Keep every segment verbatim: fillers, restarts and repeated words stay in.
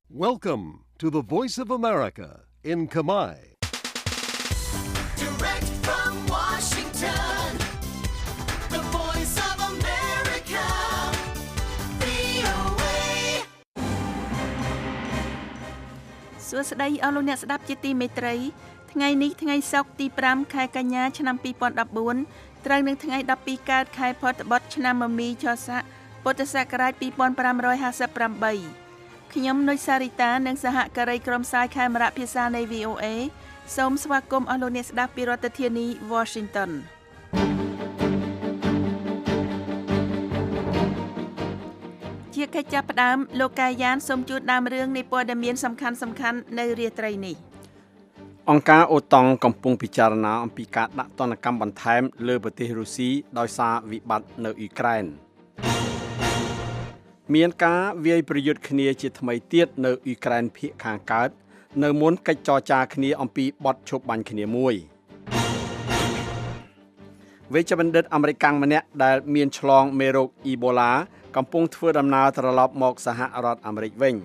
Welcome to the Voice of America in Khmer. Direct from Washington, the Voice of America, វី អូ เอសួស្តីអស់លោកអ្នកស្ដាប់ជាទីមេត្រីថ្ងៃនេះថ្ងៃសុក្រទីប្រាំខែកញ្ញាឆ្នាំពីរពាន់ដប់បួនត្រូវនឹងថ្ងៃដប់ពីរកើតខែផុតបុត្រឆ្នាំមមីឆស័កពុទ្ធសករាជពីរពាន់ប្រាំរយហាសិបប្រាំបីខ្ញុំនុយសារីតានិងសហការីក្រុមផ្សាយខេមរៈភាសានៃ វី អូ เอ សូមស្វាគមន៍អស់លោកអ្នកស្ដាប់ពីរដ្ឋធានី Washington ជាកិច្ចចាប់ផ្ដើមលោកកាយានសូមជូនដើមរឿងនៃព័ត៌មានសំខាន់ៗនៅរាត្រីនេះអង្គការអូតង់កំពុងពិចារណាអំពីការដាក់ទណ្ឌកម្មបន្ថែមលើប្រទេសរុស្ស៊ីដោយសារវិបត្តិនៅអ៊ុយក្រែនមានការវាយប្រយុទ្ធគ្នាជាថ្មីទៀតនៅអ៊ុយក្រែនភាគខាងកើតនៅមុនកិច្ចចរចាគ្នាអំពីបទឈប់បាញ់គ្នាមួយវេជ្ជបណ្ឌិតអាមេរិកម្នាក់ដែលមានឆ្លងមេរោគអ៊ីបូឡាកំពុងធ្វើដំណើរត្រឡប់មកសហរដ្ឋអាមេរិកវិញ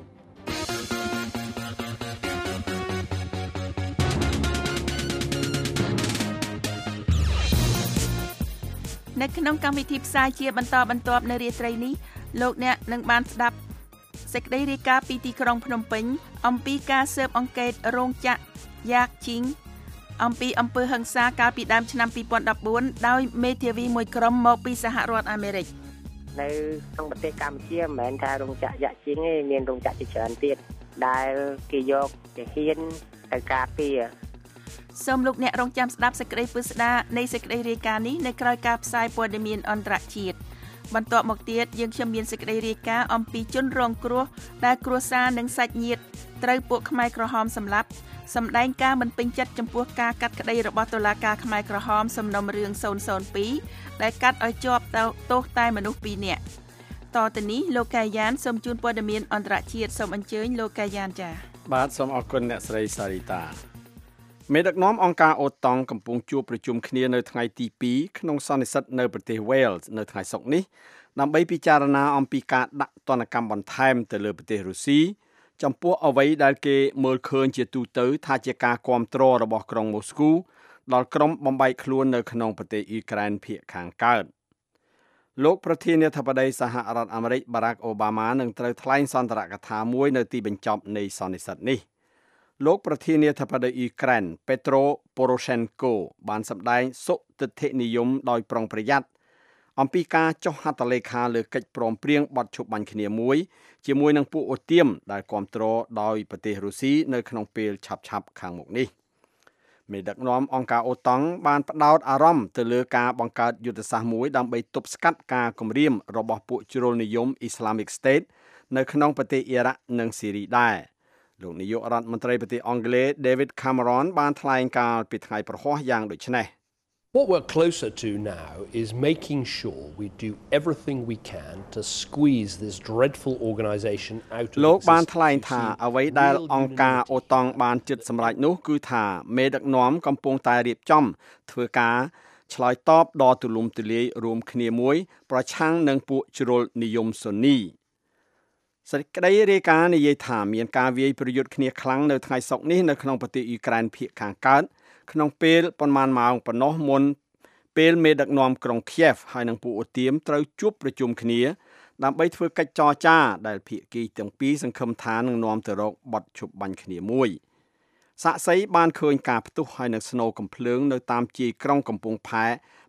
នៅក្នុងកម្មវិធីផ្សាយជាបន្តបន្ទាប់នៅរាត្រីនេះលោកអ្នកនឹងបានស្ដាប់សេចក្តីរាយការណ៍ពីទីក្រុងភ្នំពេញអំពីការស៊ើបអង្កេតរោងចក្រយ៉ាកជីងអំពីអំពើហិង្សាកាលពីដើមឆ្នាំពីរពាន់ដប់បួនដោយមេធាវីមួយក្រុមមកពីសហរដ្ឋអាមេរិកនៅក្នុងប្រទេសកម្ពុជាមិនមែនថារោងចក្រយ៉ាកជីងទេមានរោងចក្រជាច្រើនទៀតដែលគេយកជាហ៊ានទៅការពារសូមលោកអ្នករងចាំស្ដាប់សេចក្តីពិស្ដារនៃសេចក្តីរាយការណ៍នេះនៅក្រៅការផ្សាយព័ត៌មានអន្តរជាតិបន្ទាប់មកទៀតយើងខ្ញុំមានសេចក្តីរាយការណ៍អំពីជនរងគ្រោះដែលគ្រួសារនិងសាច់ញាតិត្រូវពួកខ្មែរក្រហមសម្លាប់សម្ដែងការមិនពេញចិត្តចំពោះការកាត់ក្តីរបស់តុលាការខ្មែរក្រហមសំណុំរឿងศูนย์ศูนย์ពីរដែលកាត់ឲ្យជាប់ទោសតែមនុស្សពីរនាក់តទៅនេះលោកកាយានសូមជូនព័ត៌មានអន្តរជាតិសូមអញ្ជើញលោកកាយានចា៎បាទសូមអរគុណអ្នកស្រីសារីតាមេដឹកនាំអង្គការអូតង់កំពុងជួបប្រជុំគ្នានៅថ្ងៃទីពីរក្នុងសន្និសីទនៅប្រទេស Wales នៅថ្ងៃសុក្រនេះដើម្បីពិចារណាអំពីការដាក់ទណ្ឌកម្មបន្ថែមទៅលើប្រទេសរុស្ស៊ីចំពោះអ្វីដែលគេមើលឃើញជាទូទៅថាជាការគាំទ្ររបស់ក្រុងម៉ូស្គូដល់ក្រុមបំបែកខ្លួននៅក្នុងប្រទេសអ៊ុយក្រែនភាគខាងកើតលោកប្រធានាធិបតីសហរដ្ឋអាមេរិក Barack Obama នឹងត្រូវថ្លែងសន្ទរកថាមួយនៅទីបញ្ចប់នៃសន្និសីទនេះលោកប្រធានាធិបតីអ៊ុយក្រែន Petro Poroshenko បានសម្ដែងសុទិដ្ឋិនិយមដោយប្រុងប្រយ័ត្នអំពីការចុះហត្ថលេខាលើកិច្ចព្រមព្រៀងបទឈប់បាញ់គ្នាមួយជាមួយនឹងពួកអូទៀមដែលគាំទ្រដោយប្រទេសរុស្ស៊ីនៅក្នុងពេលឆាប់ៗខាងមុខនេះមេដឹកនាំអង្គការអូតង់បានផ្ដោតអារម្មណ៍ទៅលើការបង្កើតយុទ្ធសាស្ត្រមួយដើម្បីទប់ស្កាត់ការគំរាមរបស់ពួកជ្រុលនិយម Islamic State នៅក្នុងប្រទេសអ៊ីរ៉ាក់និងស៊ីរីដែរលោកនាយករដ្ឋមន្ត្រីប្រទេសអង់គ្លេស David Cameron បានថ្លែងកាលពីថ្ងៃប្រហ័សយ៉ាងដូចនេះ What we're closer to now is making sure we do everything we can to squeeze this dreadful organisation out of លោកបានថ្លែងថាអ្វីដែលអង្គការអូតង់បានជិតសម្រេចនោះគឺថាមេដឹកនាំកំពុងតែរៀបចំធ្វើការឆ្លើយតបដ៏ទូលំទូលាយរួមគ្នាមួយប្រឆាំងនឹងពួកជ្រុលនិយមស៊ុននីសេចក្តីរាយការណ៍និយាយថាមានការវាយប្រយុទ្ធគ្នាខ្លាំងនៅថ្ងៃសុក្រនេះនៅក្នុងប្រទេសអ៊ុយក្រែនភាគខាងកើតក្នុងពេលប៉ុន្មានម៉ោងប៉ុណ្ណោះមុនពេលមេដឹកនាំក្រុង Kiev ហើយនិងពួកអូទៀមត្រូវជួបប្រជុំគ្នាដើម្បីធ្វើកិច្ចចរចាដែលភាគីទាំងពីរសង្ឃឹមថានឹងនាំទៅរកបទឈប់បាញ់គ្នាមួយសាក្សីបានឃើញការផ្ទុះហើយនឹងស្នូរកំភ្លើងនៅតាមជាយក្រុងកំពង់ផែ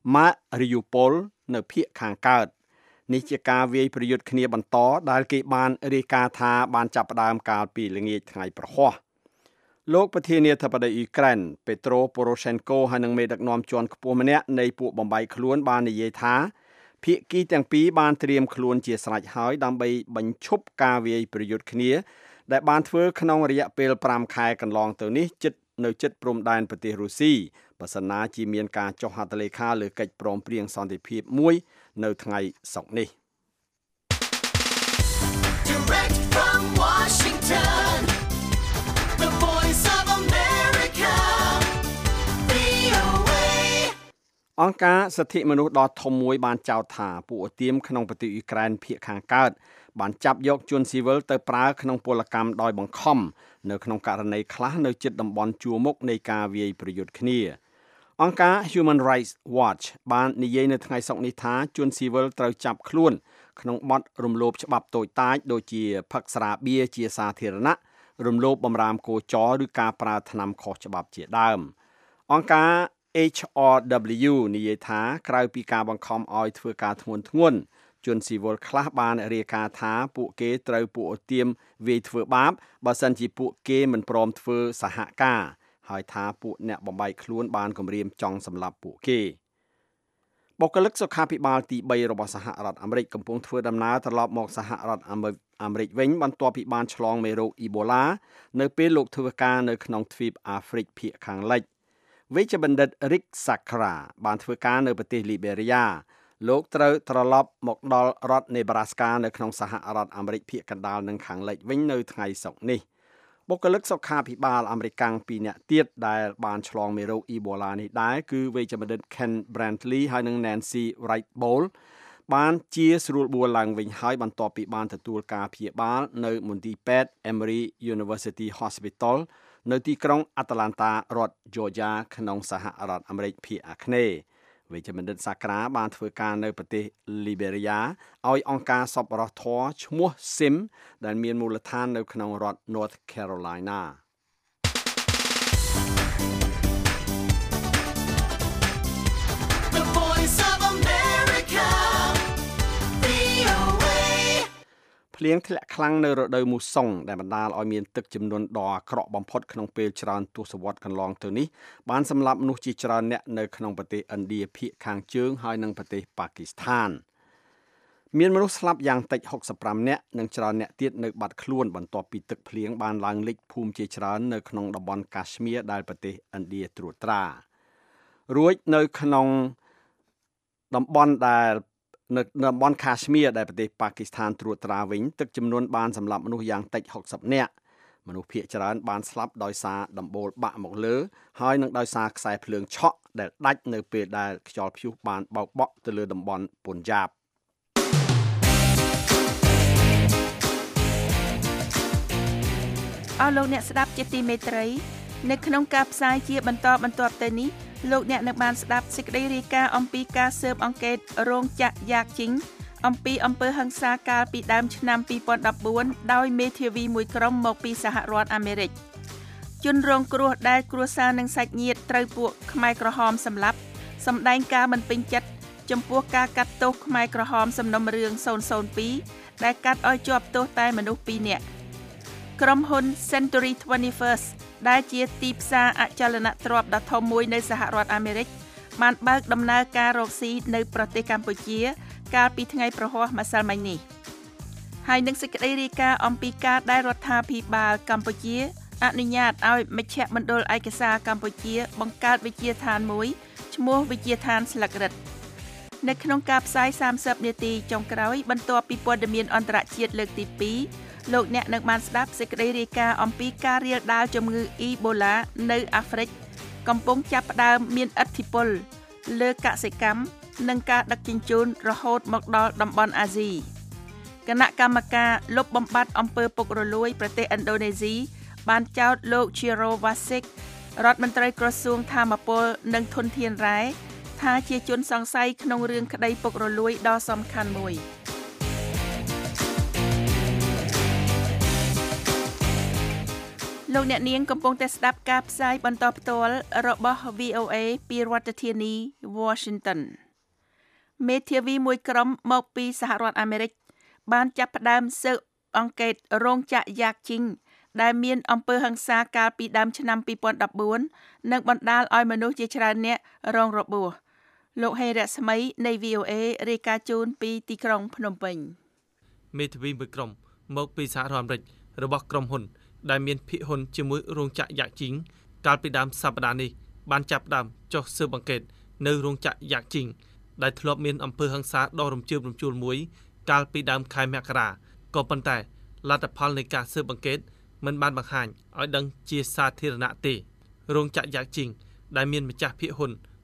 Mariupol នៅភាគខាងកើតនេះជាការវាយប្រយុទ្ធគ្នាបន្តដែលគេបានរាយការណ៍ថាបានចាប់ផ្ដើមកាលពីល្ងាចថ្ងៃប្រហ័សលោកប្រធានាធិបតីអ៊ុយក្រែន Petro Poroshenko ហើយនឹងមេដឹកនាំជាន់ខ្ពស់ម្នាក់នៃពួកបំបែកខ្លួនបាននិយាយថាភាគីទាំងពីរបានត្រៀមខ្លួនជាស្រេចហើយដើម្បីបញ្ឈប់ការវាយប្រយុទ្ធគ្នាដែលបានធ្វើក្នុងរយៈពេលប្រាំខែកន្លងទៅនេះជិតនៅជិតព្រំដែនប្រទេសរុស្ស៊ីបើសិនណាជាមានការចុះហត្ថលេខាលើកិច្ចព្រមព្រៀងសន្តិភាពមួយនៅថ្ងៃសុក្រនេះ Direct from Washington, the Voice of America, វី អូ เอអង្គការសិទ្ធិមនុស្សដ៏ធំមួយបានចោទថាពួកអូទាមក្នុងប្រទេសអ៊ុយក្រែនភាគខាងកើតបានចាប់យកជនស៊ីវិលទៅប្រើក្នុងពលកម្មដោយបង្ខំនៅក្នុងករណីខ្លះនៅជិតតំបន់ជួរមុខនៃការវាយប្រយុទ្ធគ្នាអង្គការ Human Rights Watch បាននិយាយនៅថ្ងៃសុក្រនេះថាជនស៊ីវិលត្រូវចាប់ខ្លួនក្នុងបទរំលោភច្បាប់តូចតាចដូចជាផឹកស្រាបៀរជាសាធារណៈរំលោភបំរាមគោចរឬការប្រើថ្នាំខុសច្បាប់ជាដើមអង្គការ H R W និយាយថាក្រៅពីការបង្ខំឲ្យធ្វើការធ្ងន់ធ្ងរជនស៊ីវិលខ្លះបានរាយការណ៍ថាពួកគេត្រូវពួកអូទាមវាយធ្វើបាបបើសិនជាពួកគេមិនព្រមធ្វើសហការហើយថាពួកអ្នកបំបែកខ្លួនបានគំរាមចង់សម្លាប់ពួកគេបុគ្គលិកសុខាភិបាលទីបីរបស់សហរដ្ឋអាមេរិកកំពុងធ្វើដំណើរត្រឡប់មកសហរដ្ឋអាមេរិកវិញបន្ទាប់ពីបានឆ្លងមេរោគអ៊ីបូឡានៅពេលលោកធ្វើការនៅក្នុងទ្វីបអាហ្វ្រិកភាគខាងលិចវេជ្ជបណ្ឌិត Rick Sakra បានធ្វើការនៅប្រទេស Liberia លោកត្រូវត្រឡប់មកដល់រដ្ឋ Nebraska នៅក្នុងសហរដ្ឋអាមេរិកភាគកណ្ដាលនិងខាងលិចវិញនៅថ្ងៃសុក្រនេះបុគ្គលិកសុខាភិបាលអាមេរិកពីរនាក់ទៀតដែលបានឆ្លងមេរោគអ៊ីបូឡានេះដែរគឺវេជ្ជបណ្ឌិត Ken Brantley ហើយនិង Nancy Wright-Ball បានជាស្រួលបួលឡើងវិញហើយបន្ទាប់ពីបានទទួលការព្យាបាលនៅមន្ទីរពេទ្យ Emory University Hospital នៅទីក្រុង Atlanta រដ្ឋ Georgia ក្នុងសហរដ្ឋអាមេរិកភាគអាគ្នេយ៍វេជ្ជបណ្ឌិតសាក្រាបានធ្វើការនៅប្រទេស Liberia ឲ្យអង្គការសប្បុរសធម៌ឈ្មោះ S I M ដែលមានមូលដ្ឋាននៅក្នុងរដ្ឋ North Carolina The Voice of America វី អូ เอភ្លៀងធ្លាក់ខ្លាំងនៅរដូវមូសុងដែលបណ្ដាលឲ្យមានទឹកចំនួនដ៏អាក្រក់បំផុតក្នុងពេលច្រើនទសវត្សរ៍កន្លងទៅនេះបានសម្លាប់មនុស្សជាច្រើនអ្នកនៅក្នុងប្រទេសឥណ្ឌាភាគខាងជើងហើយនិងប្រទេសប៉ាគីស្ថានមានមនុស្សស្លាប់យ៉ាងតិចហុកសិបប្រាំនាក់និងច្រើនអ្នកទៀតនៅបាត់ខ្លួនបន្ទាប់ពីទឹកភ្លៀងបានឡើងលិចភូមិជាច្រើននៅក្នុងតំបន់កាಶ್មៀរដែលប្រទេសឥណ្ឌាត្រួតត្រារួចនៅក្នុងតំបន់ដែលនៅតំបន់កាಶ್មៀរដែលប្រទេសប៉ាគីស្ថានត្រួតត្រាវិញទឹកចំនួនបានសម្លាប់មនុស្សយ៉ាងតិចហុកសិបនាក់មនុស្សភាគច្រើនបានស្លាប់ដោយសារដំបូលបាក់មកលើហើយនឹងដោយសារខ្សែភ្លើងឆក់ដែលដាច់នៅពេលដែលខ្យល់ព្យុះបានបោកបក់ទៅលើតំបន់ពុនយ៉ាបអស់លោកអ្នកស្ដាប់ជាទីមេត្រីនៅក្នុងការផ្សាយជាបន្តបន្ទាប់ទៅនេះលោកអ្នកនឹងបានស្ដាប់សេចក្តីរាយការណ៍អំពីការស៊ើបអង្កេតរោងចក្រយ៉ាកជីងអំពីអំពើហិង្សាកាលពីដើមឆ្នាំពីរពាន់ដប់បួនដោយមេធាវីមួយក្រុមមកពីសហរដ្ឋអាមេរិកជនរងគ្រោះដែលគ្រួសារនិងសាច់ញាតិត្រូវពួកខ្មែរក្រហមសម្លាប់សម្ដែងការមិនពេញចិត្តចំពោះការកាត់ទោសខ្មែរក្រហមសំណុំរឿងศูนย์ศูนย์ពីរដែលកាត់ឲ្យជាប់ទោសតែមនុស្សពីរនាក់ក្រុមហ៊ុន Century ยี่สิบเอ็ด ដែលជាទីផ្សារអចលនទ្រព្យដ៏ធំមួយនៅសហរដ្ឋអាមេរិកបានបើកដំណើរការរកស៊ីនៅប្រទេសកម្ពុជាកាលពីថ្ងៃប្រហ័សម្សិលមិញនេះហើយនឹងសេចក្តីរាយការណ៍អំពីការដែលរដ្ឋាភិបាលកម្ពុជាអនុញ្ញាតឲ្យមជ្ឈមណ្ឌលឯកសារកម្ពុជាបង្កើតវិទ្យាឋានមួយឈ្មោះវិទ្យាឋានស្លឹករឹតនៅក្នុងការផ្សាយសាមសិបនាទីចុងក្រោយបន្ទាប់ពីព័ត៌មានអន្តរជាតិលើកទីពីរលោកអ្នកនឹងបានស្ដាប់សេចក្តីរាយការណ៍អំពីការរាលដាលជំងឺអ៊ីបូឡានៅអាហ្វ្រិកកំពុងចាប់ផ្ដើមមានឥទ្ធិពលលើកសិកម្មនិងការដឹកជញ្ជូនរហូតមកដល់តំបន់អាស៊ីគណៈកម្មការលុបបំបាត់អំពើពុករលួយប្រទេសឥណ្ឌូនេស៊ីបានចោទលោក Chiro Vasik រដ្ឋមន្ត្រីក្រសួងថាមពលនិងធនធានរ៉ែថាជាជនសង្ស័យក្នុងរឿងក្តីពុករលួយដ៏សំខាន់មួយលោកអ្នកនាងកំពុងតែស្ដាប់ការផ្សាយបន្តផ្ទាល់របស់ វី អូ เอ ពីរដ្ឋធានី Washington មេធាវីមួយក្រុមមកពីសហរដ្ឋអាមេរិកបានចាប់ផ្ដើមស៊ើបអង្កេតរោងចក្រយ៉ាកជីងដែលមានអំពើហិង្សាកាលពីដើមឆ្នាំពីរពាន់ដប់បួននិងបណ្ដាលឲ្យមនុស្សជាច្រើនអ្នករងរបួសលោកហេរ៉ាស្មីនៃ វី អូ เอ រាយការណ៍ជូនពីទីក្រុងភ្នំពេញមេធាវីមួយក្រុមមកពីសហរដ្ឋអាមេរិករបស់ក្រុមហ៊ុនដែលមានភាគហ៊ុនជាមួយរោងចក្រយ៉ាកជីងកាលពីដើមសប្តាហ៍នេះបានចាប់ផ្ដើមចុះស៊ើបអង្កេតនៅរោងចក្រយ៉ាកជីងដែលធ្លាប់មានអំពើហិង្សាដ៏រំជើបរំជួលមួយកាលពីដើមខែមករាក៏ប៉ុន្តែលទ្ធផលនៃការស៊ើបអង្កេតមិនបានបង្ហាញឲ្យដឹងជាសាធារណៈទេរោងចក្រយ៉ាកជីងដែលមានម្ចាស់ភាគហ៊ុន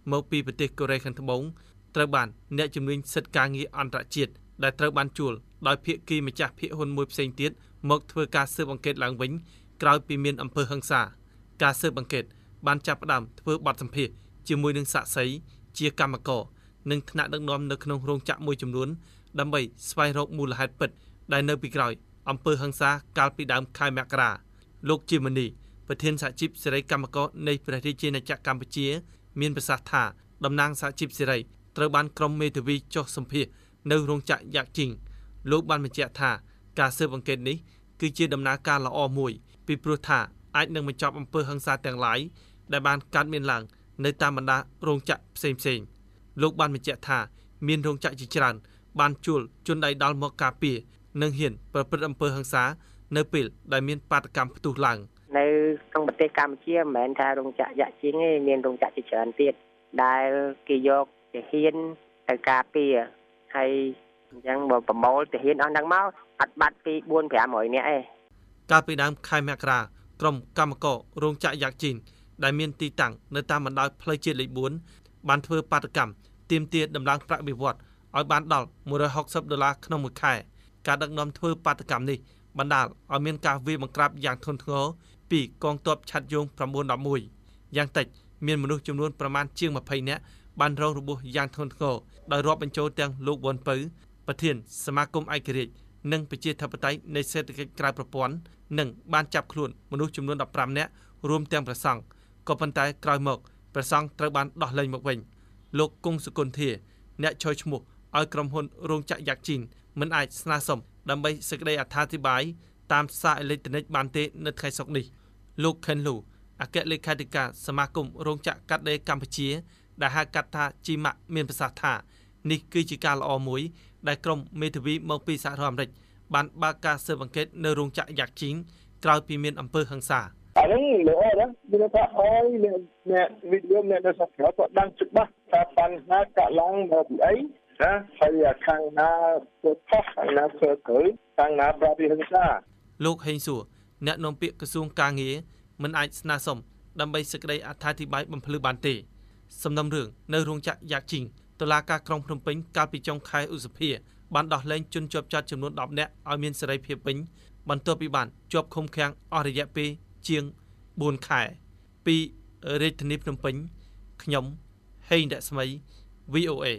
មកពីប្រទេសកូរ៉េខាងត្បូងត្រូវបានអ្នកជំនាញសិទ្ធិការងារអន្តរជាតិដែលត្រូវបានជួលដោយភាគីម្ចាស់ភាគហ៊ុនមួយផ្សេងទៀតមកធ្វើការស៊ើបអង្កេតឡើងវិញក្រោយពីមានអំពើហិង្សាការស៊ើបអង្កេតបានចាប់ផ្ដើមធ្វើបទសម្ភាសន៍ជាមួយនឹងសាក្សីជាកម្មករនិងថ្នាក់ដឹកនាំនៅក្នុងរោងចក្រមួយចំនួនដើម្បីស្វែងរកមូលហេតុពិតដែលនៅពីក្រោយអំពើហិង្សាកាលពីដើមខែមករាលោកជីមនីប្រធានសហជីពសេរីកម្មករនៃព្រះរាជាណាចក្រកម្ពុជាមានប្រសាសន៍ថាតំណាងសហជីពសេរីត្រូវបានក្រុមមេធាវីចុះសម្ភាសនៅរោងចក្រយ៉ាក់ជីងលោកបានបញ្ជាក់ថាការស៊ើបអង្កេតនេះគឺជាដំណើរការល្អមួយពីព្រោះថាអាចនឹងបញ្ចប់អំពើហិង្សាទាំងឡាយដែលបានកើតមានឡើងនៅតាមបណ្ដារោងចក្រផ្សេងផ្សេងលោកបានបញ្ជាក់ថាមានរោងចក្រជាច្រើនបានជួលជនដៃដល់មកការពារនិងហ៊ានប្រព្រឹត្តអំពើហិង្សានៅពេលដែលមានបាតកម្មផ្ទុះឡើងនៅក្នុងប្រទេសកម្ពុជាមិនមែនថារោងចក្រយ៉ាក់ជីងទេមានរោងចក្រជាច្រើនទៀតដែលគេយកទាហានទៅការពារហើយអញ្ចឹងបើប្រមូលទាហានអស់ហ្នឹងមកអត់បាត់ពីបួនប្រាំរយនាក់ឯងកាលពីដើមខែមករាក្រុមកម្មកររោងចក្រយ៉ាក់ជីនដែលមានទីតាំងនៅតាមបណ្ដោយផ្លូវជាតិលេខបួនបានធ្វើបាតកម្មទាមទារដំឡើងប្រាក់បៀវត្សឲ្យបានដល់មួយរយហុកសិបដុល្លារក្នុងមួយខែការដឹកនាំធ្វើបាតកម្មនេះបណ្ដាលឲ្យមានការវាយបង្ក្រាបយ៉ាងធ្ងន់ធ្ងរពីកងទ័ពឆ័ត្រយង៩១១យ៉ាងតិចមានមនុស្សចំនួនប្រមាណជាងម្ភៃនាក់បានរងរបួសយ៉ាងធ្ងន់ធ្ងរដោយរាប់បញ្ចូលទាំងលោកវ៉ុនពៅប្រធានសមាគមឯករាជ្យនិងប្រជាធិបតេយ្យនៃសេដ្ឋកិច្ចក្រៅប្រព័ន្ធនិងបានចាប់ខ្លួនមនុស្សចំនួនដប់ប្រាំនាក់រួមទាំងព្រះសង្ឃក៏ប៉ុន្តែក្រោយមកព្រះសង្ឃត្រូវបានដោះលែងមកវិញលោកគង់សុគន្ធាអ្នកឆយឈ្មោះឲ្យក្រុមហ៊ុនរោងចក្រយ៉ាក់ជីនមិនអាចស្នើសុំដើម្បីសេចក្តីអត្ថាធិប្បាយតាមសារអេឡិចត្រូនិកបានទេនៅថ្ងៃសុក្រនេះលោកខិនលូអគ្គលេខាធិការសមាគមរោងចក្រកាត់ដេរកម្ពុជាដែលហៅកាត់ថាជីម៉ាក់មានប្រសាសន៍ថានេះគឺជាការល្អមួយដែលក្រុមមេធាវីមកពីសហរដ្ឋអាមេរិកបានបើកការស៊ើបអង្កេតនៅរោងចក្រយ៉ាក់ជីងក្រោយពីមានអំពើហិង្សាអានេះល្អណាស់មានថាអើយអ្នកវិទ្យាអ្នកនៅសាស្ត្រគាត់ដឹងច្បាស់ថាបញ្ហាកឡើងមកពីអីណាហើយខាងណាធ្វើខុសខាងណាធ្វើត្រូវខាងណាប្រតិហិង្សាលោកហេងសួរអ្នកនាំពាក្យក្រសួងការងារមិនអាចស្នើសុំដើម្បីសេចក្តីអត្ថាធិប្បាយបំភ្លឺបានទេសំណុំរឿងនៅរោងចក្រយ៉ាក់ជីងតុលាការក្រុងភ្នំពេញកាលពីចុងខែឧសភាបានដោះលែងជនជាប់ចោទចំនួនដប់នាក់ឲ្យមានសេរីភាពវិញបន្ទាប់ពីបានជាប់ឃុំឃាំងអស់រយៈពេលជាងបួនខែពីរាជធានីភ្នំពេញខ្ញុំហេងរស្មី វី អូ เอ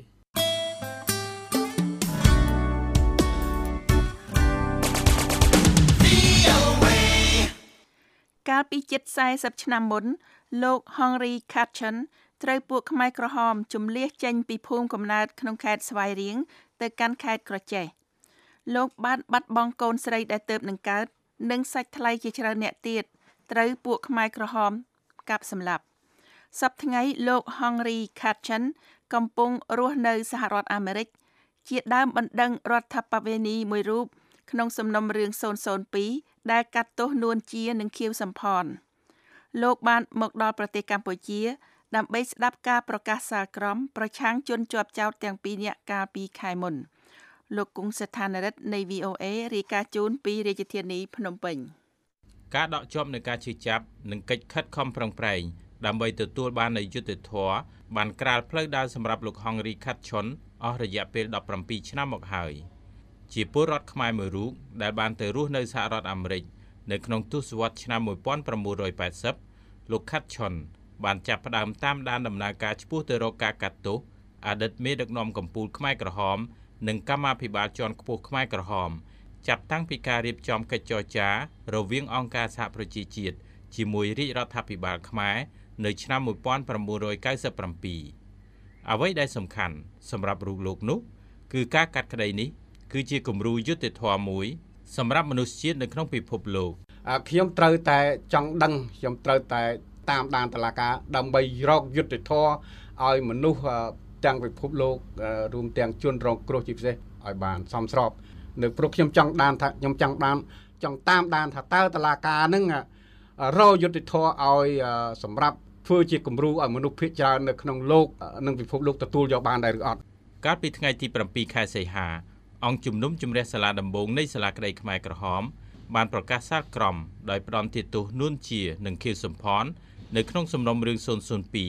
កាលពីជិតសែសិបឆ្នាំមុនលោក Henry Katchen ត្រូវពួកខ្មែរក្រហមជំលះចេញពីភូមិកំណើតក្នុងខេត្តស្វាយរៀងទៅកាន់ខេត្តក្រចេះលោកបានបាត់បង់កូនស្រីដែលទើបនឹងកើតនិងសាច់ថ្លៃជាច្រើនអ្នកទៀតត្រូវពួកខ្មែរក្រហមកាប់សម្លាប់សប្តាហ៍ថ្ងៃលោក Henry Katchen កំពុងរស់នៅសហរដ្ឋអាមេរិកជាដើមបណ្ដឹងរដ្ឋបវេនីមួយរូបក្នុងសំណុំរឿងศูนย์ศูนย์ពីរដែលកាត់ទោសនួនជានិងខៀវសំផនលោកបានមកដល់ប្រទេសកម្ពុជាដើម្បីស្ដាប់ការប្រកាសសាលក្រមប្រឆាំងជនជាប់ចោទទាំងពីរនាក់កាលពីខែមុនលោកគង់ស្ថានរិទ្ធនៃ វី អូ เอ រាយការណ៍ជូនពីរាជធានីភ្នំពេញការដកជាប់នៃការជឿចាប់និងកិច្ចខិតខំប្រឹងប្រែងដើម្បីទទួលបាននូវយុត្តិធម៌បានក្រាលផ្លូវដើរសម្រាប់លោក Henry Katchen អស់រយៈពេលដប់ប្រាំពីរឆ្នាំមកហើយជាពលរដ្ឋខ្មែរមួយរូបដែលបានទៅរស់នៅសហរដ្ឋអាមេរិកនៅក្នុងទសវត្សរ៍ឆ្នាំmột nghìn chín trămแปดสิบលោក Katchen បានចាប់ផ្ដើមតាមដានដំណើរការឆ្ពោះទៅរកការកាត់ទោសអតីតមេដឹកនាំកម្ពុជាខ្មែរក្រហមនិងកម្មាភិបាលជាន់ខ្ពស់ខ្មែរក្រហមចាប់តាំងពីការរៀបចំកិច្ចចរចារវាងអង្គការសហប្រជាជាតិជាមួយរាជរដ្ឋាភិបាលខ្មែរនៅឆ្នាំmột nghìn chín trăm chín mươi bảyអ្វីដែលសំខាន់សម្រាប់រូបលោកនោះគឺការកាត់ក្តីនេះគឺជាគំរូយុត្តិធម៌មួយសម្រាប់មនុស្សជាតិនៅក្នុងពិភពលោកខ្ញុំត្រូវតែចង់ដឹងខ្ញុំត្រូវតែតាមដានតុលាការដើម្បីរកយុត្តិធម៌ឲ្យមនុស្សទាំងពិភពលោករួមទាំងជនរងគ្រោះជាពិសេសឲ្យបានសមស្របនៅព្រោះខ្ញុំចង់ដានថាខ្ញុំចង់បានចង់តាមដានថាតើតុលាការនឹងរកយុត្តិធម៌ឲ្យសម្រាប់ធ្វើជាគំរូឲ្យមនុស្សភាគច្រើននៅក្នុងលោកនិងពិភពលោកទទួលយកបានដែរឬអត់កាលពីថ្ងៃទីប្រាំពីរខែសីហាអង្គជំនុំជម្រះសាលាដំបងនៃសាលាក្តីខ្មែរក្រហមបានប្រកាសសាលក្រមដោយផ្ដន្ទាទោសនួនជានិងខៀវសំផននៅក្នុងសំណុំរឿងศูนย์ศูนย์ពីរ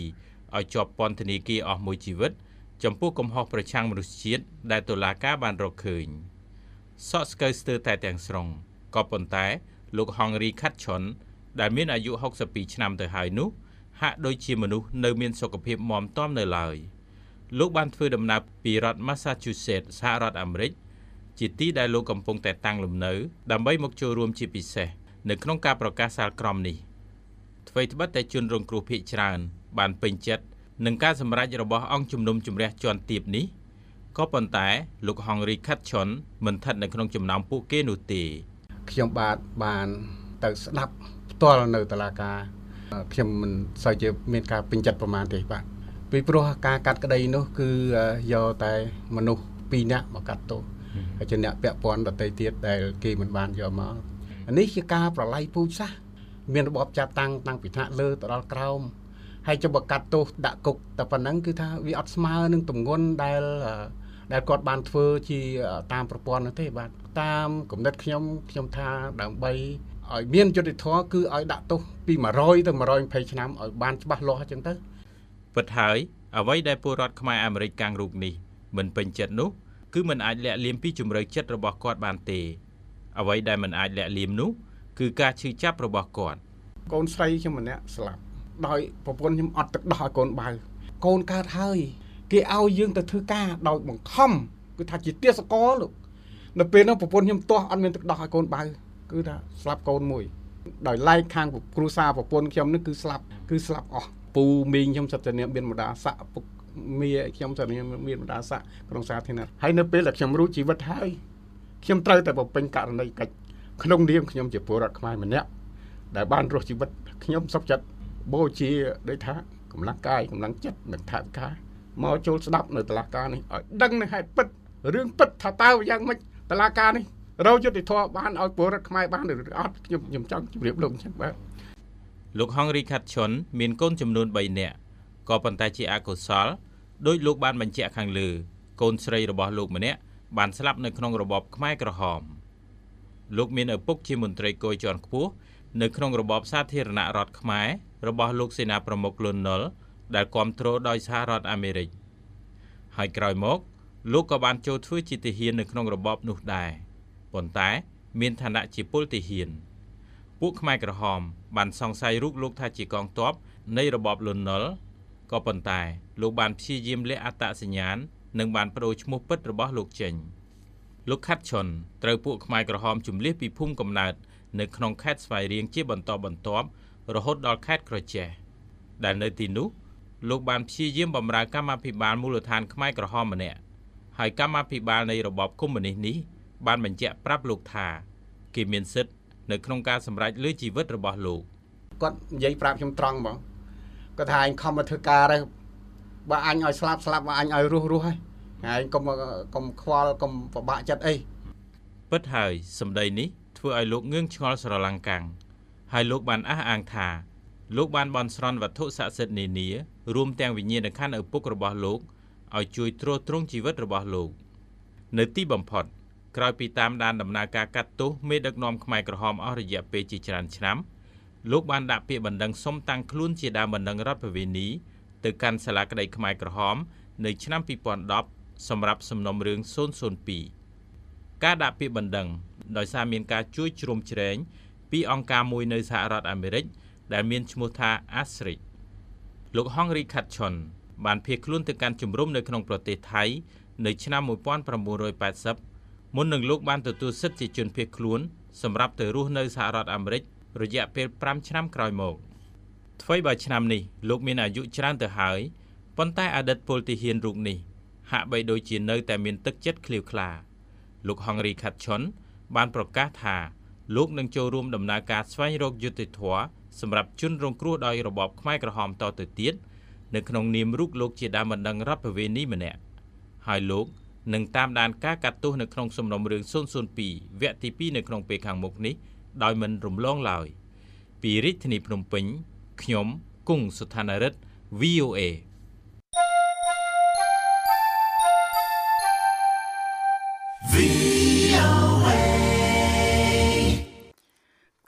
ឲ្យជាប់ពន្ធនាគារអស់មួយជីវិតចំពោះកំហុសប្រឆាំងមនុស្សជាតិដែលតុលាការបានរកឃើញសក់ស្កូវស្ទើរតែទាំងស្រុងក៏ប៉ុន្តែលោកហងរីខាត់ឈុនដែលមានអាយុហុកសិបពីរឆ្នាំទៅហើយនោះហាក់ដូចជាមនុស្សនៅមានសុខភាពមាំទាំនៅឡើយលោកបានធ្វើដំណើរពីរដ្ឋ Massachusetts សហរដ្ឋអាមេរិកជាទីដែលលោកកំពុងតែតាំងលំនៅដើម្បីមកចូលរួមជាពិសេសនៅក្នុងការប្រកាសសាលក្រមនេះអ្វីត្បិតតែជនរងគ្រោះភាគច្រើនបានពេញចិត្តនឹងការសម្រេចរបស់អង្គជំនុំជម្រះជាន់ទាបនេះក៏ប៉ុន្តែលោកហងរីខាត់ឈុនមិនស្ថិតនៅក្នុងចំណោមពួកគេនោះទេខ្ញុំបាទបានទៅស្ដាប់ផ្ទាល់នៅតុលាការខ្ញុំមិនសូវជាមានការពេញចិត្តប្រមាណទេបាទពីព្រោះការកាត់ក្តីនោះគឺយកតែមនុស្សពីរនាក់មកកាត់ទោសហើយជាអ្នកពាក់ព័ន្ធដទៃទៀតដែលគេមិនបានយកមកនេះជាការប្រឡ័យពូជសាសន៍មានរបបចាប់តាំងតាំងពីថ្នាក់លើទៅដល់ក្រោមហើយចុះបកាត់ទោសដាក់គុកតែប៉ុណ្ណឹងគឺថាវាអត់ស្មើនឹងទម្ងន់ដែលដែលគាត់បានធ្វើជាតាមប្រព័ន្ធនោះទេបាទតាមគំនិតខ្ញុំខ្ញុំថាដើម្បីឲ្យមានយុត្តិធម៌គឺឲ្យដាក់ទោសពីone hundredទៅone hundred twentyឆ្នាំឲ្យបានច្បាស់លាស់អញ្ចឹងទៅពិតហើយអ្វីដែលពលរដ្ឋខ្មែរអាមេរិកកាំងរូបនេះមិនពេញចិត្តនោះគឺមិនអាចលាក់លៀមពីជំរឿចិត្តរបស់គាត់បានទេអ្វីដែលមិនអាចលាក់លៀមនោះគឺការឈឺចាប់របស់គាត់កូនស្រីខ្ញុំម្នាក់ស្លាប់ដោយប្រពន្ធខ្ញុំអត់ទឹកដោះឲ្យកូនបើកូនកើតហើយគេឲ្យយើងទៅធ្វើការដោយបង្ខំគឺថាជាទាសកលលោកនៅពេលនោះប្រពន្ធខ្ញុំទាស់អត់មានទឹកដោះឲ្យកូនបើគឺថាស្លាប់កូនមួយដោយឡែកខាងគ្រួសារប្រពន្ធខ្ញុំនេះគឺស្លាប់គឺស្លាប់អស់ពូមីងខ្ញុំសត្វតែមានម្ដាយស័កពុកមីខ្ញុំសត្វមានម្ដាយស័កក្នុងសាធារណៈហើយនៅពេលដែលខ្ញុំរួចជីវិតហើយខ្ញុំត្រូវតែបំពេញករណីកិច្ចក្នុងនាមខ្ញុំជាពលរដ្ឋខ្មែរម្នាក់ដែលបានរស់ជីវិតខ្ញុំសុខចិត្តបូជាដូចថាកម្លាំងកាយកម្លាំងចិត្តនិងថវិកាមកចូលស្ដាប់នៅតុលាការនេះឲ្យដឹងនៅហេតុពិតរឿងពិតថាតើយ៉ាងម៉េចតុលាការនេះរកយុត្តិធម៌បានឲ្យពលរដ្ឋខ្មែរបានឬអត់ខ្ញុំខ្ញុំចង់ជម្រាបលោកអញ្ចឹងបាទលោកហងរីខាត់ឈុនមានកូនចំនួន3នាក់ក៏ប៉ុន្តែជាអកុសលដោយលោកបានបញ្ជាក់ខាងលើកូនស្រីរបស់លោកម្នាក់បានស្លាប់នៅក្នុងរបបខ្មែរក្រហមលោកមានឪពុកជាមន្ត្រីគយជាន់ខ្ពស់នៅក្នុងរបបសាធារណរដ្ឋខ្មែររបស់លោកសេនាប្រមុខលន់នល់ដែលគ្រប់គ្រងដោយសហរដ្ឋអាមេរិកហើយក្រោយមកលោកក៏បានចូលធ្វើជាទាហាននៅក្នុងរបបនោះដែរប៉ុន្តែមានឋានៈជាពលទាហានពួកខ្មែរក្រហមបានសង្ស័យរូបលោកថាជាកងទ័ពនៃរបបលន់នល់ក៏ប៉ុន្តែលោកបានព្យាយាមលាក់អត្តសញ្ញាណនិងបានបដូរឈ្មោះពិតរបស់លោកចេញលោកខាត់ឈុនត្រូវពួកខ្មែរក្រហមជម្លៀសពីភូមិកំណើតនៅក្នុងខេត្តស្វាយរៀងជាបន្តបន្ទាប់រហូតដល់ខេត្តក្រចេះដែលនៅទីនោះលោកបានព្យាយាមបម្រើកម្មាភិបាលមូលដ្ឋានខ្មែរក្រហមម្នាក់ហើយកម្មាភិបាលនៃរបបកុម្មុយនីសនេះបានបញ្ជាក់ប្រាប់លោកថាគេមានសិទ្ធិនៅក្នុងការសម្រេចលើជីវិតរបស់លោកគាត់និយាយប្រាប់ខ្ញុំត្រង់ហ្មងគាត់ថាអញខំមកធ្វើការហើយបើអញឲ្យស្លាប់ស្លាប់បើអញឲ្យរស់រស់ហើយហើយកុំកុំខ្វល់កុំពិបាកចិត្តអីពិតហើយសម្ដីនេះធ្វើឲ្យលោកងឿងឆ្ងល់ស្រឡាំងកាំងហើយលោកបានអះអាងថាលោកបានបន់ស្រន់វត្ថុស័ក្តិសិទ្ធិនានារួមទាំងវិញ្ញាណក្ខន្ធឪពុករបស់លោកឲ្យជួយទ្រទ្រង់ជីវិតរបស់លោកនៅទីបំផុតក្រោយពីតាមដានដំណើរការកាត់ទោសមេដឹកនាំខ្មែរក្រហមអស់រយៈពេលជាច្រើនឆ្នាំលោកបានដាក់ពាក្យបណ្ដឹងសុំតាំងខ្លួនជាដើមបណ្ដឹងរដ្ឋប្រវេណីទៅកាន់សាលាក្តីខ្មែរក្រហមនៅឆ្នាំtwo thousand tenសម្រាប់សំណុំរឿងzero zero twoការដាក់ពាក្យបណ្ដឹងដោយសារមានការជួយជ្រោមជ្រែងពីអង្គការមួយនៅសហរដ្ឋអាមេរិកដែលមានឈ្មោះថា A S R I C លោកហងរីខាត់ឈុនបានភៀសខ្លួនទៅកាន់ជំរំនៅក្នុងប្រទេសថៃនៅឆ្នាំnineteen eightyមុននឹងលោកបានទទួលសិទ្ធិជាជនភៀសខ្លួនសម្រាប់ទៅរស់នៅសហរដ្ឋអាមេរិករយៈពេលfiveឆ្នាំក្រោយមកថ្មីបើឆ្នាំនេះលោកមានអាយុច្រើនទៅហើយប៉ុន្តែអតីតពលទាហានរូបនេះហាក់បីដូចជានៅតែមានទឹកចិត្តឃ្លាវខ្លាលោកហងរីខាត់ឈុនបានប្រកាសថាលោកនឹងចូលរួមដំណើរការស្វែងរកយុត្តិធម៌សម្រាប់ជនរងគ្រោះដោយរបបខ្មែរក្រហមតទៅទៀតនៅក្នុងនាមរូបលោកជាដើមបណ្ដឹងរដ្ឋប្រវេណីម្នាក់ហើយលោកនឹងតាមដានការកាត់ទោសនៅក្នុងសំណុំរឿងzero zero twoវគ្គទីtwoនៅក្នុងពេលខាងមុខនេះដោយមិនរំលងឡើយពីរាជធានីភ្នំពេញខ្ញុំគង់សុថានរិទ្ធ V O A ក្រុ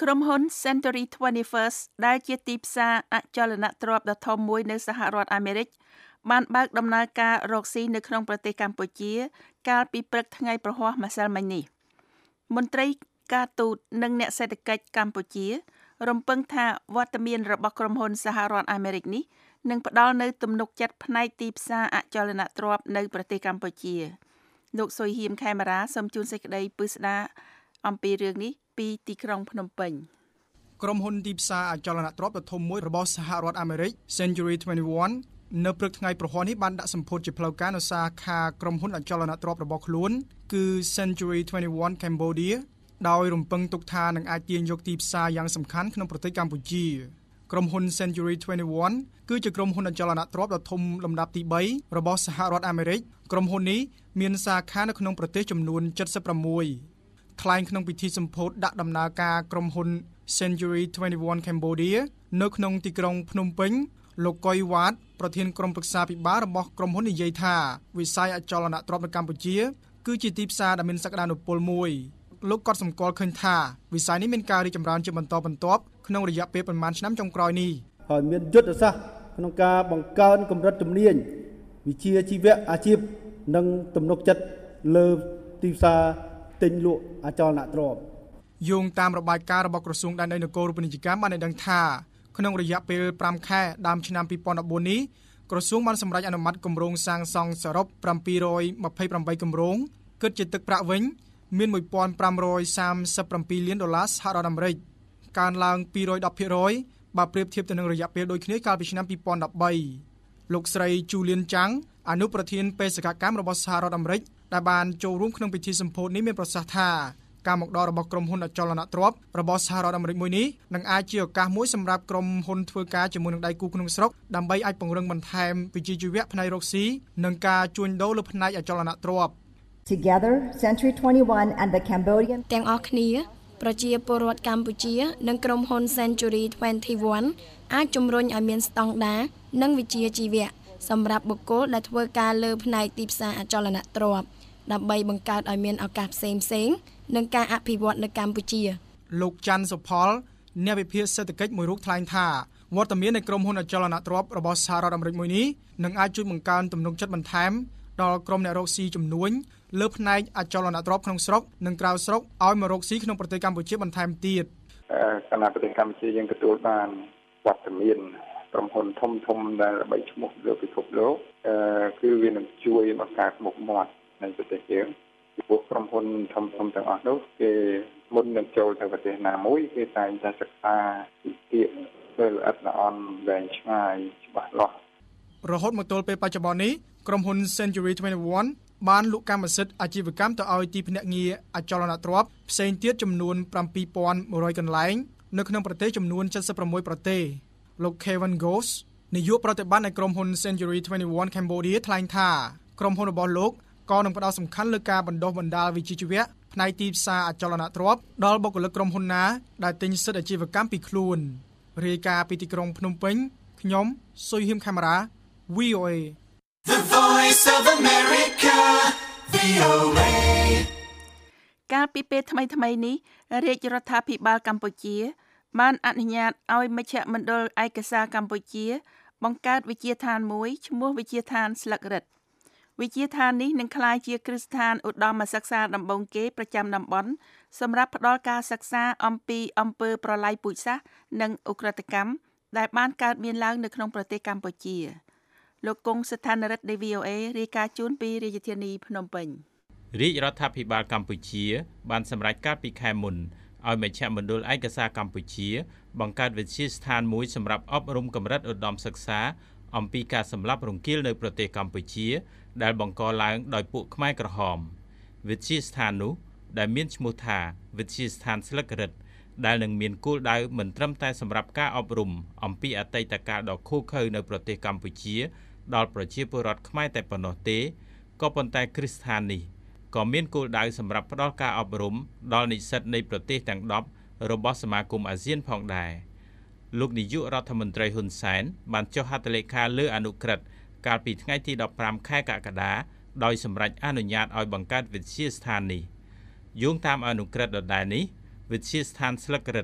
ក្រុមហ៊ុន Century ทเวนตี้เฟิร์ส ដែលជាទីផ្សារអចលនទ្រព្យដ៏ធំមួយនៅសហរដ្ឋអាមេរិកបានបើកដំណើរការរកស៊ីនៅក្នុងប្រទេសកម្ពុជាកាលពីព្រឹកថ្ងៃប្រហ័សម្សិលមិញនេះមន្ត្រីការទូតនិងអ្នកសេដ្ឋកិច្ចកម្ពុជារំពឹងថាវត្តមានរបស់ក្រុមហ៊ុនសហរដ្ឋអាមេរិកនេះនឹងផ្ដល់នូវទំនុកចិត្តផ្នែកទីផ្សារអចលនទ្រព្យនៅប្រទេសកម្ពុជាលោកសុយហៀមខេមរាសូមជូនសេចក្តីពិស្ដារអំពីរឿងនេះពីទីក្រុងភ្នំពេញក្រុមហ៊ុនទីផ្សារអចលនទ្រព្យដ៏ធំមួយរបស់សហរដ្ឋអាមេរិក Century ทเวนตี้เวัน នៅព្រឹកថ្ងៃប្រហ័ននេះបានដាក់សម្ពោធជាផ្លូវការនៅសាខាក្រុមហ៊ុនអចលនទ្រព្យរបស់ខ្លួនគឺ Century ทเวนตี้เวัน Cambodia ដោយរំពឹងទុកថានឹងអាចទាញយកទីផ្សារយ៉ាងសំខាន់ក្នុងប្រទេសកម្ពុជាក្រុមហ៊ុន Century ทเวนตี้เวัน គឺជាក្រុមហ៊ុនអចលនទ្រព្យដ៏ធំលំដាប់ទីបីរបស់សហរដ្ឋអាមេរិកក្រុមហ៊ុននេះមានសាខានៅក្នុងប្រទេសចំនួនเจ็ดสิบหกថ្លែងក្នុងពិធីសម្ពោធដាក់ដំណើរការក្រុមហ៊ុន Century ทเวนตี้เวัน Cambodia នៅក្នុងទីក្រុងភ្នំពេញលោកកុយវ៉ាតប្រធានក្រុមប្រឹក្សាពិបាលរបស់ក្រុមហ៊ុននិយាយថាវិស័យអចលនទ្រព្យនៅកម្ពុជាគឺជាទីផ្សារដែលមានសក្តានុពលមួយលោកក៏សម្គាល់ឃើញថាវិស័យនេះមានការរីកចម្រើនជាបន្តបន្ទាប់ក្នុងរយៈពេលប្រមាណឆ្នាំចុងក្រោយនេះហើយមានយុទ្ធសាស្ត្រក្នុងការបង្កើនកម្រិតជំនាញវិជ្ជាជីវៈអាជីពនិងទំនុកចិត្តលើទីផ្សារទិញលក់អចលនទ្រព្យយោងតាមរបាយការណ៍របស់ក្រសួងដែនដីនគររូបនីយកម្មបានឲ្យដឹងថាក្នុងរយៈពេលប្រាំខែដើមឆ្នាំពីរពាន់ដប់បួននេះក្រសួងបានសម្រេចអនុម័តគម្រោងសាងសង់សរុបเจ็ดร้อยยี่สิบแปดគម្រោងគិតជាទឹកប្រាក់វិញមានmột nghìn năm trăm ba mươi bảyលានដុល្លារសហរដ្ឋអាមេរិកកើនឡើងtwo hundred ten percent បើប្រៀបធៀបទៅនឹងរយៈពេលដូចគ្នាកាលពីឆ្នាំtwo thousand thirteenលោកស្រី Julian Chang អនុប្រធានបេសកកម្មរបស់សហរដ្ឋអាមេរិកដែលបានចូលរួមក្នុងពិធីសម្ពោធនេះមានប្រសាសន៍ថាការមកដល់របស់ក្រុមហ៊ុនអចលនទ្រព្យរបស់សហរដ្ឋអាមេរិកមួយនេះនឹងអាចជាឱកាសមួយសម្រាប់ក្រុមហ៊ុនធ្វើការជាមួយនឹងដៃគូក្នុងស្រុកដើម្បីអាចពង្រឹងបន្ថែមវិជ្ជាជីវៈផ្នែករកស៊ីនិងការជួញដូរលើផ្នែកអចលនទ្រព្យ Together Centuryทเวนตี้เวัน and the Cambodian ទាំងអស់គ្នាប្រជាពលរដ្ឋកម្ពុជានិងក្រុមហ៊ុន Century ทเวนตี้เวัน អាចជំរុញឲ្យមានស្តង់ដារនិងវិជ្ជាជីវៈសម្រាប់បុគ្គលដែលធ្វើការលើផ្នែកទីផ្សារអចលនទ្រព្យដើម្បីបង្កើតឲ្យមានឱកាសផ្សេងៗនិងការអភិវឌ្ឍនៅកម្ពុជាលោកច័ន្ទសុផលអ្នកវិភាគសេដ្ឋកិច្ចមួយរូបថ្លែងថាវត្តមាននៃក្រុមហ៊ុនអចលនទ្រព្យរបស់សហរដ្ឋអាមេរិកមួយនេះនឹងអាចជួយបង្កើនទំនុកចិត្តបន្ថែមដល់ក្រុមអ្នករកស៊ីចំនួនលើផ្នែកអចលនទ្រព្យក្នុងស្រុកនិងក្រៅស្រុកឲ្យមករកស៊ីក្នុងប្រទេសកម្ពុជាបន្ថែមទៀតគណៈប្រទេសកម្ពុជាយើងទទួលបានវត្តមានក្រុមហ៊ុនធំធំដែលល្បីឈ្មោះលើពិភពលោកគឺវានឹងជួយបង្កើតមុខមាត់នៃប្រទេសយើងពីព្រោះក្រុមហ៊ុនធំធំទាំងអស់នោះគេមុននឹងចូលទៅប្រទេសណាមួយគេតែងតែសិក្សាពីទីធ្វើល្អិតល្អន់វែងឆ្ងាយច្បាស់លាស់រហូតមកទល់ពេលបច្ចុប្បន្ននេះក្រុមហ៊ុន Century ทเวนตี้เวัน បានលក់កម្មសិទ្ធិអាជីវកម្មទៅឲ្យទីភ្នាក់ងារអចលនទ្រព្យផ្សេងទៀតចំនួនseven thousand one hundredកន្លែងនៅក្នុងប្រទេសចំនួនseventy-sixប្រទេសលោក Kevin Goss នាយកប្រតិបត្តិនៃក្រុមហ៊ុន Century ทเวนตี้เวัน Cambodia ថ្លែងថាក្រុមហ៊ុនរបស់លោកក៏នឹងផ្ដោតសំខាន់លើការបណ្ដុះបណ្ដាលវិជ្ជាជីវៈផ្នែកទីផ្សារអចលនទ្រព្យដល់បុគ្គលិកក្រុមហ៊ុនណាដែលទិញសិទ្ធិអាជីវកម្មពីខ្លួនរាយការណ៍ពីទីក្រុងភ្នំពេញខ្ញុំសុយហៀមខេមរា V O A The Voice of America វី អូ เอកាលពីពេលថ្មីៗនេះរាជរដ្ឋាភិបាលកម្ពុជាបានអនុញ្ញាតឲ្យមជ្ឈមណ្ឌលឯកសារកម្ពុជាបង្កើតវិទ្យាឋានមួយឈ្មោះវិទ្យាឋានស្លឹករឹតវិទ្យាឋាននេះនឹងក្លាយជាគ្រឹះស្ថានឧត្តមសិក្សាដំបូងគេប្រចាំតំបន់សម្រាប់ផ្តល់ការសិក្សាអំពីអំពើប្រល័យពូជសាសន៍និងឧក្រិដ្ឋកម្មដែលបានកើតមានឡើងនៅក្នុងប្រទេសកម្ពុជាលោកគង់ស្ថានរិទ្ធនៃ V O A រាយការណ៍ជូនពីរាជធានីភ្នំពេញរាជរដ្ឋាភិបាលកម្ពុជាបានសម្រេចកាលពីខែមុនឲ្យមជ្ឈមណ្ឌលឯកសារកម្ពុជាបង្កើតវិទ្យាស្ថានមួយសម្រាប់អប់រំកម្រិតឧត្តមសិក្សាអំពីការសម្លាប់រង្គាលនៅប្រទេសកម្ពុជាដែលបង្កឡើងដោយពួកខ្មែរក្រហមវិទ្យាស្ថាននោះដែលមានឈ្មោះថាវិទ្យាស្ថានស្លឹករឹតដែលនឹងមានគោលដៅមិនត្រឹមតែសម្រាប់ការអប់រំអំពីអតីតកាលដ៏ឃោរឃៅនៅប្រទេសកម្ពុជាដល់ប្រជាពលរដ្ឋខ្មែរតែប៉ុណ្ណោះទេក៏ប៉ុន្តែគ្រឹះស្ថាននេះក៏មានគោលដៅសម្រាប់ផ្តល់ការអប់រំដល់និស្សិតនៃប្រទេសទាំងtenរបស់សមាគមអាស៊ានផងដែរលោកនាយករដ្ឋមន្ត្រីហ៊ុនសែនបានចុះហត្ថលេខាលើអនុក្រឹត្យកាលពីថ្ងៃទីfifteenខែកក្កដាដោយសម្រេចអនុញ្ញាតឲ្យបង្កើតវិទ្យាស្ថាននេះយោងតាមអនុក្រឹត្យដដែលនេះវិទ្យាស្ថានស្លឹករឹត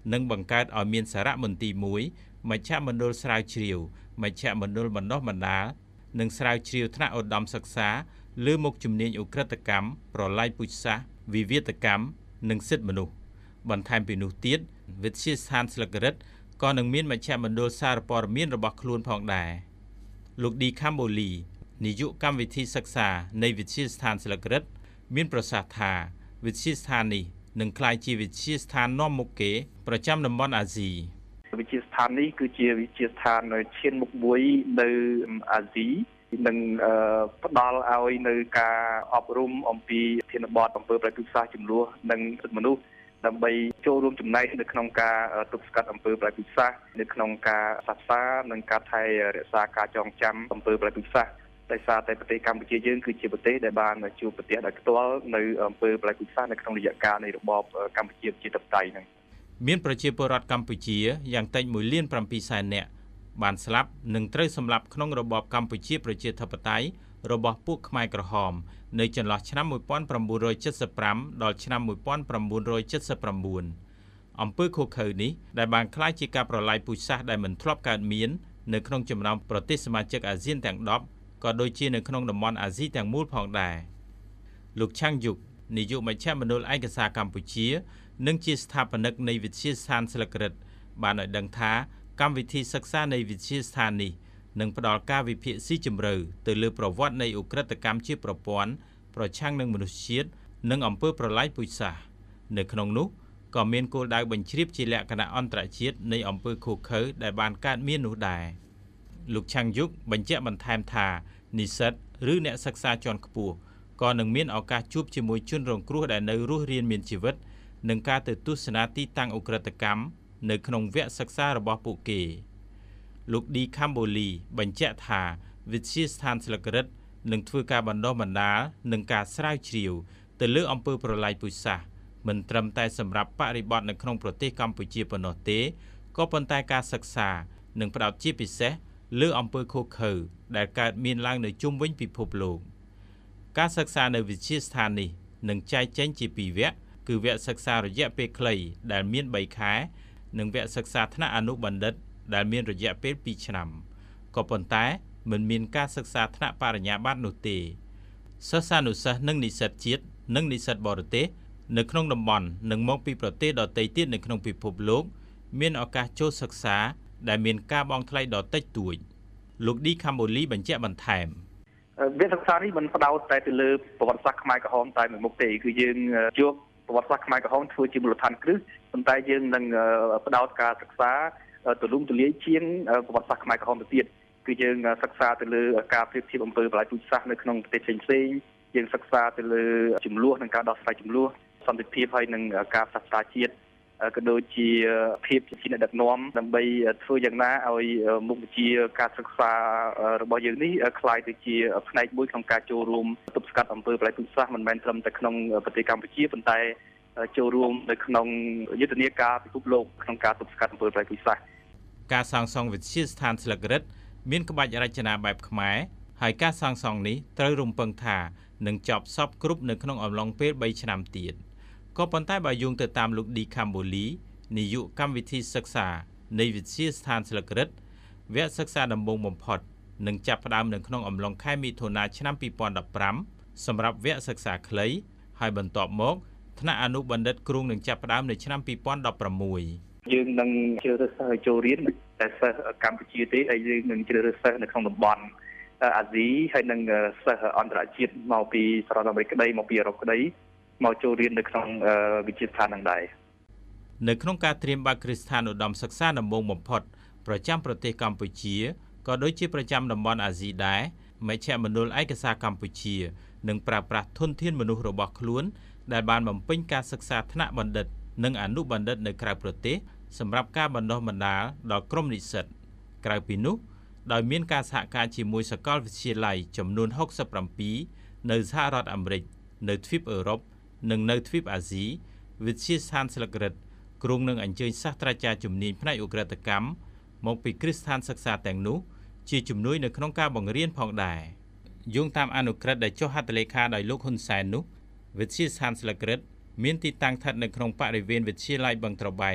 និងបង្កើតឲ្យមានសារមន្ទីរមួយមជ្ឈមណ្ឌលស្រាវជ្រាវមជ្ឈមណ្ឌលបណ្ដុះបណ្ដាលនិងស្រាវជ្រាវថ្នាក់ឧត្តមសិក្សាលើមុខជំនាញឧក្រិដ្ឋកម្មប្រល័យពូជសាសន៍វិវាទកម្មនិងសិទ្ធិមនុស្សបន្ថែមពីនោះទៀតវិទ្យាស្ថានស្លឹករឹតក៏នឹងមានមជ្ឈមណ្ឌលសារព័ត៌មានរបស់ខ្លួនផងដែរលោកឌីខាំបូលីនាយកកម្មវិធីសិក្សានៃវិទ្យាស្ថានស្លឹករឹតមានប្រសាសន៍ថាវិទ្យាស្ថាននេះនឹងក្លាយជាវិទ្យាស្ថាននាំមុខគេប្រចាំតំបន់អាស៊ីវិទ្យាស្ថាននេះគឺជាវិទ្យាស្ថានឈានមុខមួយនៅអាស៊ីនឹងផ្ដល់ឲ្យនៅការអប់រំអំពីធានបទអំពើប្រល័យពូជសាសន៍ចំនួននិងសិទ្ធិមនុស្សដើម្បីចូលរួមចំណែកនៅក្នុងការទប់ស្កាត់អំពើប្រល័យពូជសាសន៍នៅក្នុងការសិក្សានិងការថែរក្សាការចងចាំអំពើប្រល័យពូជសាសន៍ដោយសារតែប្រទេសកម្ពុជាយើងគឺជាប្រទេសដែលបានជួបប្រទះដោយផ្ទាល់នៅអំពើប្រល័យពូជសាសន៍នៅក្នុងរយៈកាលនៃរបបកម្ពុជាប្រជាធិបតេយ្យហ្នឹងមានប្រជាពលរដ្ឋកម្ពុជាយ៉ាងតិចមួយលានប្រាំពីរសែននាក់បានស្លាប់និងត្រូវសម្លាប់ក្នុងរបបកម្ពុជាប្រជាធិបតេយ្យរបស់ពួកខ្មែរក្រហមនៅចន្លោះឆ្នាំmột nghìn chín trăm bảy mươi lămដល់ឆ្នាំmột nghìn chín trăm bảy mươi chínអំពើឃោរឃៅនេះដែលបានក្លាយជាការប្រល័យពូជសាសន៍ដែលមិនធ្លាប់កើតមាននៅក្នុងចំណោមប្រទេសសមាជិកអាស៊ានទាំងដប់ក៏ដូចជានៅក្នុងតំបន់អាស៊ីទាំងមូលផងដែរលោកឆាំងយុកនាយកមជ្ឈមណ្ឌលឯកសារកម្ពុជានិងជាស្ថាបនិកនៃវិទ្យាស្ថានស្លឹករឹតបានឲ្យដឹងថាកម្មវិធីសិក្សានៃវិទ្យាស្ថាននេះនឹងផ្ដល់ការវិភាគស៊ីជម្រៅទៅលើប្រវត្តិនៃឧក្រិដ្ឋកម្មជាប្រព័ន្ធប្រឆាំងនឹងមនុស្សជាតិនិងអំពើប្រល័យពូជសាសន៍នៅក្នុងនោះក៏មានគោលដៅបញ្ជ្រាបជាលក្ខណៈអន្តរជាតិនៃអំពើឃោរឃៅដែលបានកើតមាននោះដែរលោកឆាំងយុកបញ្ជាក់បន្ថែមថានិស្សិតឬអ្នកសិក្សាជាន់ខ្ពស់ក៏នឹងមានឱកាសជួបជាមួយជនរងគ្រោះដែលនៅរស់រានមានជីវិតនឹងការទៅទស្សនាទីតាំងឧក្រិដ្ឋកម្មនៅក្នុងវគ្គសិក្សារបស់ពួកគេលោកឌីខាំបូលីបញ្ជាក់ថាវិទ្យាស្ថានស្លឹករឹតនឹងធ្វើការបណ្ដុះបណ្ដាលនិងការស្រាវជ្រាវទៅលើអំពើប្រល័យពូជសាសន៍មិនត្រឹមតែសម្រាប់បរិបទនៅក្នុងប្រទេសកម្ពុជាប៉ុណ្ណោះទេក៏ប៉ុន្តែការសិក្សានឹងផ្ដោតជាពិសេសលើអំពើឃោរឃៅដែលកើតមានឡើងនៅជុំវិញពិភពលោកការសិក្សានៅវិទ្យាស្ថាននេះនឹងចែកចេញជាពីរវគ្គគឺវគ្គសិក្សារយៈពេលខ្លីដែលមានបីខែនិងវគ្គសិក្សាថ្នាក់អនុបណ្ឌិតដែលមានរយៈពេលពីរឆ្នាំក៏ប៉ុន្តែមិនមានការសិក្សាថ្នាក់បរិញ្ញាបត្រនោះទេសិស្សានុសិស្សនិងនិស្សិតជាតិនិងនិស្សិតបរទេសនៅក្នុងតំបន់និងមកពីប្រទេសដទៃទៀតនៅក្នុងពិភពលោកមានឱកាសចូលសិក្សាដែលមានការបង់ថ្លៃដ៏តិចតួចលោកឌីខាំបូលីបញ្ជាក់បន្ថែមវគ្គសិក្សានេះមិនផ្ដោតតែទៅលើប្រវត្តិសាស្ត្រខ្មែរក្រហមតែមួយមុខទេគឺយើងយកប្រវត្តិសាស្ត្រខ្មែរក្រហមធ្វើជាមូលដ្ឋានគ្រឹះប៉ុន្តែយើងនឹងផ្ដោតការសិក្សាទូលំទូលាយជាងប្រវត្តិសាស្ត្រខ្មែរក្រហមទៅទៀតគឺយើងសិក្សាទៅលើការប្រៀបធៀបអំពើប្រល័យពូជសាសន៍នៅក្នុងប្រទេសផ្សេងៗយើងសិក្សាទៅលើចំនួននិងការដោះស្រាយចំនួនសន្តិភាពហើយនិងការផ្សះផ្សាជាតិក៏ដូចជាភាពជាអ្នកដឹកនាំដើម្បីធ្វើយ៉ាងណាឲ្យមុខវិជ្ជាការសិក្សារបស់យើងនេះคล้ายទៅជាផ្នែកមួយក្នុងការចូលរួមទប់ស្កាត់អំពើប្រល័យពូជសាសន៍មិនមែនត្រឹមតែក្នុងប្រទេសកម្ពុជាប៉ុន្តែចូលរួមនៅក្នុងយុទ្ធនាការពិភពលោកក្នុងការទប់ស្កាត់អំពើប្រល័យពូជសាសន៍ការសាងសង់វិទ្យាស្ថានស្លឹករឹតមានក្បាច់រចនាបែបខ្មែរហើយការសាងសង់នេះត្រូវរំពឹងថានឹងចប់សពគ្រប់នៅក្នុងអំឡុងពេលបីឆ្នាំទៀតក៏ប៉ុន្តែបើយោងទៅតាមលោកឌីខាំបូលីនាយកកម្មវិធីសិក្សានៃវិទ្យាស្ថានស្លឹករឹតវគ្គសិក្សាដំបូងបំផុតនឹងចាប់ផ្ដើមនៅក្នុងអំឡុងខែមិថុនាឆ្នាំពីរពាន់ដប់ប្រាំសម្រាប់វគ្គសិក្សាខ្លីហើយបន្ទាប់មកថ្នាក់អនុបណ្ឌិតគ្រូនឹងចាប់ផ្ដើមនៅឆ្នាំពីរពាន់ដប់ប្រាំមួយយើងនឹងជ្រើសរើសសិស្សចូលរៀនតែសិស្សកម្ពុជាទេហើយយើងនឹងជ្រើសរើសសិស្សនៅក្នុងតំបន់អាស៊ីហើយនឹងសិស្សអន្តរជាតិមកពីសហរដ្ឋអាមេរិកក្តីមកពីអឺរ៉ុបក្តីមកចូលរៀននៅក្នុងវិទ្យាស្ថាននឹងដែរនៅក្នុងការត្រៀមបើកគ្រឹះស្ថានឧត្តមសិក្សាដំបូងបំផុតប្រចាំប្រទេសកម្ពុជាក៏ដូចជាប្រចាំតំបន់អាស៊ីដែរមជ្ឈមណ្ឌលឯកសារកម្ពុជានឹងប្រើប្រាស់ធនធានមនុស្សរបស់ខ្លួនដែលបានបំពេញការសិក្សាថ្នាក់បណ្ឌិតនិងអនុបណ្ឌិតនៅក្រៅប្រទេសសម្រាប់ការបណ្ដុះបណ្ដាលដល់ក្រុមនិស្សិតក្រៅពីនោះដោយមានការសហការជាមួយសាកលវិទ្យាល័យចំនួនហុកសិបប្រាំពីរនៅសហរដ្ឋអាមេរិកនៅទ្វីបអឺរ៉ុបនិងនៅទ្វីបអាស៊ីវិទ្យាស្ថានស្លឹករឹតគ្រោងនឹងអញ្ជើញសាស្ត្រាចារ្យជំនាញផ្នែកឧក្រិដ្ឋកម្មមកពីគ្រឹះស្ថានសិក្សាទាំងនោះជាជំនួយនៅក្នុងការបង្រៀនផងដែរយោងតាមអនុក្រឹត្យដែលចុះហត្ថលេខាដោយលោកហ៊ុនសែននោះវិទ្យាស្ថានស្លឹករឹតមានទីតាំងស្ថិតនៅក្នុងបរិវេណវិទ្យាល័យបឹងត្របែក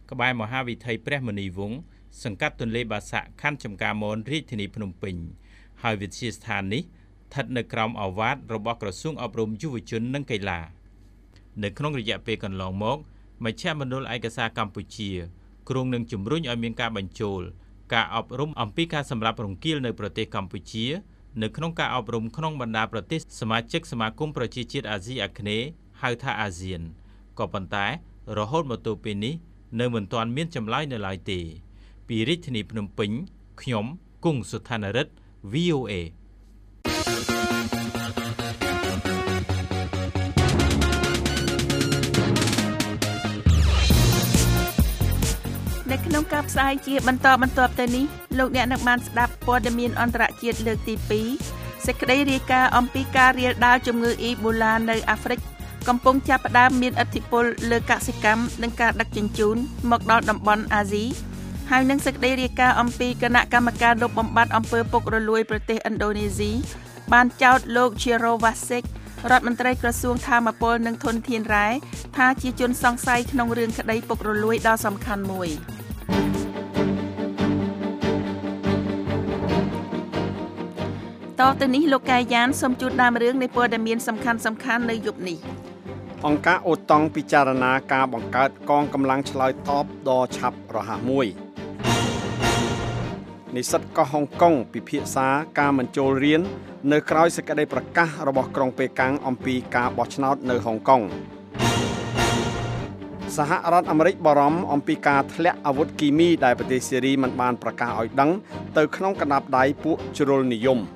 ក្បែរមហាវិថីព្រះមុនីវង្សសង្កាត់ទន្លេបាសាក់ខណ្ឌចំការមនរាជធានីភ្នំពេញហើយវិទ្យាស្ថាននេះស្ថិតនៅក្រោមអាវ៉ាតរបស់ក្រសួងអប់រំយុវជននិងកីឡានៅក្នុងរយៈពេលកន្លងមកមជ្ឈមណ្ឌលឯកសារកម្ពុជាគ្រោងនឹងជំរុញឲ្យមានការបញ្ចូលការអប់រំអំពីការសម្លាប់រង្គាលនៅប្រទេសកម្ពុជានៅក្នុងការអប់រំក្នុងបណ្ដាប្រទេសសមាជិកសមាគមប្រជាជាតិអាស៊ីអាគ្នេយ៍ហៅថាអាស៊ានក៏ប៉ុន្តែរហូតមកទល់ពេលនេះនៅមិនទាន់មានចម្លើយនៅឡើយទេពីរាជធានីភ្នំពេញខ្ញុំគង់សុថានរិទ្ធ វី អូ เอនៅក្នុងការផ្សាយជាបន្តបន្ទាប់ទៅនេះលោកអ្នកនឹងបានស្ដាប់ព័ត៌មានអន្តរជាតិលើកទីពីរសេចក្តីរាយការណ៍អំពីការរាលដាលជំងឺអ៊ីបូឡានៅអាហ្វ្រិកកំពុងចាប់ផ្ដើមមានឥទ្ធិពលលើកសិកម្មនិងការដឹកជញ្ជូនមកដល់តំបន់អាស៊ីហើយនឹងសេចក្តីរាយការណ៍អំពីគណៈកម្មការលុបបំបាត់អំពើពុករលួយប្រទេសឥណ្ឌូនេស៊ីបានចោទលោក Jero Wasik រដ្ឋមន្ត្រីក្រសួងថាមពលនិងធនធានរ៉ែថាជាជនសង្ស័យក្នុងរឿងក្តីពុករលួយដ៏សំខាន់មួយតទៅនេះលោកកាយយ៉ានសូមជូនដើមរឿងនៃព័ត៌មានសំខាន់សំខាន់នៅយប់នេះអង្គការអូតង់ពិចារណាការបង្កើតកងកម្លាំងឆ្លើយតបដ៏ឆាប់រហ័សមួយនិស្សិតកោះហុងកុងពិភាក្សាការមិនចូលរៀននៅក្រៅសេចក្តីប្រកាសរបស់ក្រុងប៉េកាំងអំពីការបោះឆ្នោតនៅហុងកុងសហរដ្ឋអាមេរិកបារម្ភអំពីការធ្លាក់អាវុធគីមីដែលប្រទេសសេរីមិនបានប្រកាសឲ្យដឹងទៅក្នុងកណ្ដាប់ដៃពួកជ្រុលនិយម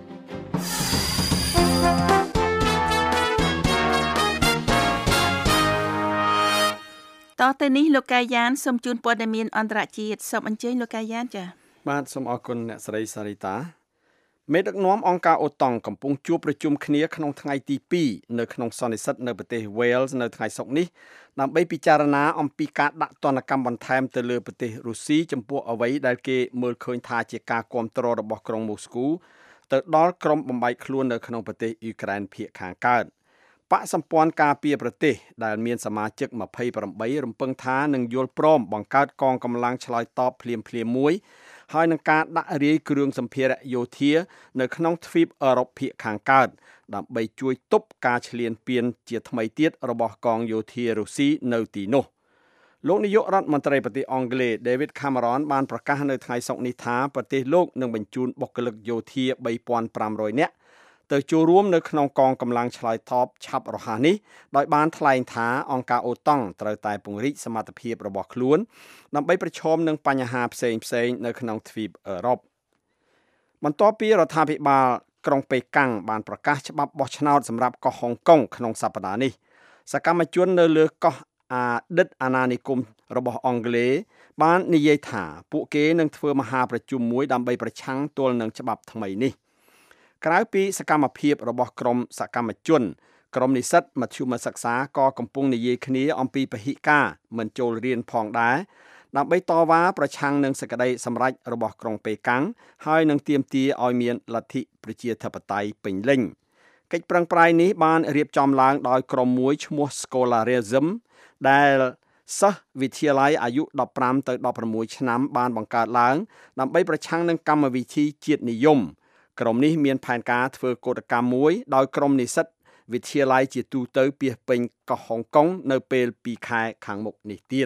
តទៅនេះលោកកាយយ៉ានសូមជូនព័ត៌មានអន្តរជាតិសូមអញ្ជើញលោកកាយយ៉ានចា៎បាទសូមអរគុណអ្នកស្រីសារីតាមេដឹកនាំអង្គការអូតង់កំពុងជួបប្រជុំគ្នាក្នុងថ្ងៃទីពីរនៅក្នុងសន្និសីទនៅប្រទេស Wales នៅថ្ងៃសុក្រនេះដើម្បីពិចារណាអំពីការដាក់ទណ្ឌកម្មបន្ថែមទៅលើប្រទេសរុស្ស៊ីចំពោះអ្វីដែលគេមើលឃើញថាជាការគាំទ្ររបស់ក្រុងម៉ូស្គូទៅដល់ក្រុមបំបែកខ្លួននៅក្នុងប្រទេសអ៊ុយក្រែនភាគខាងកើតបកសម្ព័ន្ធការពារប្រទេសដែលមានសមាជិកยี่สิบแปดរំពឹងថានឹងយល់ព្រមបង្កើតកងកម្លាំងឆ្លើយតបភ្លាមៗមួយហើយនឹងការដាក់រាយគ្រឿងសម្ភារៈយោធានៅក្នុងទ្វីបអឺរ៉ុបភាគខាងកើតដើម្បីជួយទប់ការឈ្លានពានជាថ្មីទៀតរបស់កងយោធារុស្ស៊ីនៅទីនោះលោកនាយករដ្ឋមន្ត្រីប្រទេសអង់គ្លេស David Cameron បានប្រកាសនៅថ្ងៃសុក្រនេះថាប្រទេសលោកនឹងបញ្ជូនបុគ្គលិកយោធាបីពាន់ប្រាំរយនាក់ទៅចូលរួមនៅក្នុងកងកម្លាំងឆ្លើយតបឆាប់រហ័សនេះដោយបានថ្លែងថាអង្គការអូតង់ត្រូវតែពង្រីកសមត្ថភាពរបស់ខ្លួនដើម្បីប្រឈមនឹងបញ្ហាផ្សេងៗនៅក្នុងទ្វីបអឺរ៉ុបបន្ទាប់ពីរដ្ឋាភិបាលក្រុងប៉េកាំងបានប្រកាសច្បាប់បោះឆ្នោតសម្រាប់កោះហុងកុងក្នុងសប្តាហ៍នេះសកម្មជននៅលើកោះអតីតអាណានិគមរបស់អង់គ្លេសបាននិយាយថាពួកគេនឹងធ្វើមហាប្រជុំមួយដើម្បីប្រឆាំងទល់នឹងច្បាប់ថ្មីនេះក្រៅពីសកម្មភាពរបស់ក្រុមសកម្មជនក្រុមនិស្សិតមធ្យមសិក្សាក៏កំពុងនិយាយគ្នាអំពីពហិការមិនចូលរៀនផងដែរដើម្បីតវ៉ាប្រឆាំងនឹងសេចក្តីសម្រេចរបស់ក្រុងប៉េកាំងហើយនឹងទាមទារឲ្យមានលទ្ធិប្រជាធិបតេយ្យពេញលេញកិច្ចប្រឹងប្រែងនេះបានរៀបចំឡើងដោយក្រុមមួយឈ្មោះ Scholarism ដែលសិស្សវិទ្យាល័យអាយុដប់ប្រាំទៅដប់ប្រាំមួយឆ្នាំបានបង្កើតឡើងដើម្បីប្រឆាំងនឹងកម្មវិធីជាតិនិយមក្រុមនេះមានផែនការធ្វើកោតកម្មមួយដោយក្រុមនិស្សិតវិទ្យាល័យជាទូទៅពាសពេញកោះហុងកុងនៅពេលពីរខែខាងមុខនេះទៀត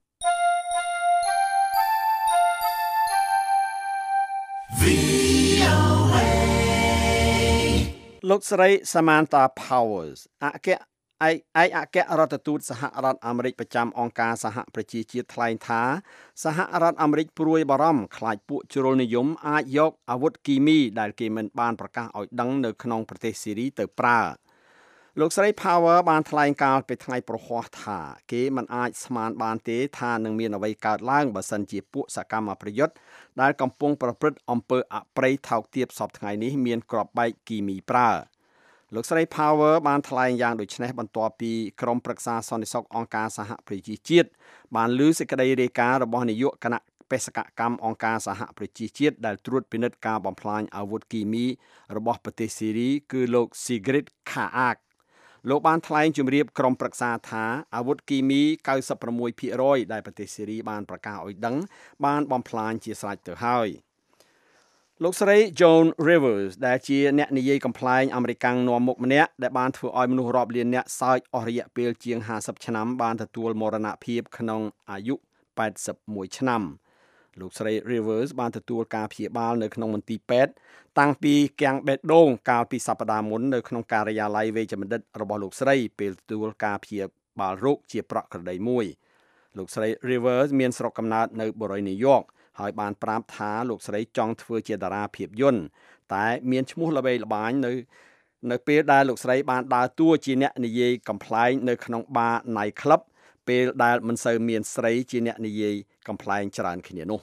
លោកស្រី Samantha Powers អគ្គឯកអគ្គរដ្ឋទូតសហរដ្ឋអាមេរិកប្រចាំអង្គការសហប្រជាជាតិថ្លែងថាសហរដ្ឋអាមេរិកព្រួយបារម្ភខ្លាចពួកជ្រុលនិយមអាចយកអាវុធគីមីដែលគេមិនបានប្រកាសឲ្យដឹងនៅក្នុងប្រទេសស៊ីរីទៅប្រើលោកស្រី Power បានថ្លែងកាលពីថ្ងៃប្រហ័សថាគេមិនអាចស្មានបានទេថានឹងមានអ្វីកើតឡើងបើសិនជាពួកសកម្មប្រយុទ្ធដែលកំពុងប្រព្រឹត្តអំពើអប្រិយថោកទាបសពថ្ងៃនេះមានគ្រាប់បែកគីមីប្រើលោកស្រី Power បានថ្លែងយ៉ាងដូចនេះបន្ទាប់ពីក្រុមប្រឹក្សាសន្តិសុខអង្គការសហប្រជាជាតិបានលើសេចក្តីរាយការណ៍របស់នាយកគណៈបេសកកម្មអង្គការសហប្រជាជាតិដែលត្រួតពិនិត្យការបំផ្លាញអាវុធគីមីរបស់ប្រទេសស៊ីរីគឺលោក Sigrid Kaag លោកបានថ្លែងជម្រាបក្រុមប្រឹក្សាថាអាវុធគីមី 九十六ភាគរយ ដែលប្រទេសសេរីបានប្រកាសឲ្យដឹងបានបំផ្លាញជាស្រេចទៅហើយលោកស្រី Joan Rivers ដែលជាអ្នកនិយាយកំប្លែងអាមេរិកនាំមុខម្នាក់ដែលបានធ្វើឲ្យមនុស្សរាប់លានអ្នកសើចអស់រយៈពេលជាងห้าสิบឆ្នាំបានទទួលមរណភាពក្នុងអាយុแปดสิบเอ็ดឆ្នាំលោកស្រី Rivers បានទទួលការព្យាបាលនៅក្នុងមន្ទីរពេទ្យតាំងពីគាំងបេះដូងកាលពីសប្តាហ៍មុននៅក្នុងការិយាល័យវេជ្ជបណ្ឌិតរបស់លោកស្រីពេលទទួលការព្យាបាលរោគជាប្រក្រតីមួយលោកស្រី Rivers មានស្រុកកំណើតនៅបូរីញូវយ៉កហើយបានប្រាប់ថាលោកស្រីចង់ធ្វើជាតារាភាពយន្តតែមានឈ្មោះល្បីល្បាញនៅនៅពេលដែលលោកស្រីបានដើរតួជាអ្នកនិយាយកំប្លែងនៅក្នុងបារ Night Club ពេលដែលមិនសូវមានស្រីជាអ្នកនិយាយកំប្លែងច្រើនគ្នានោះ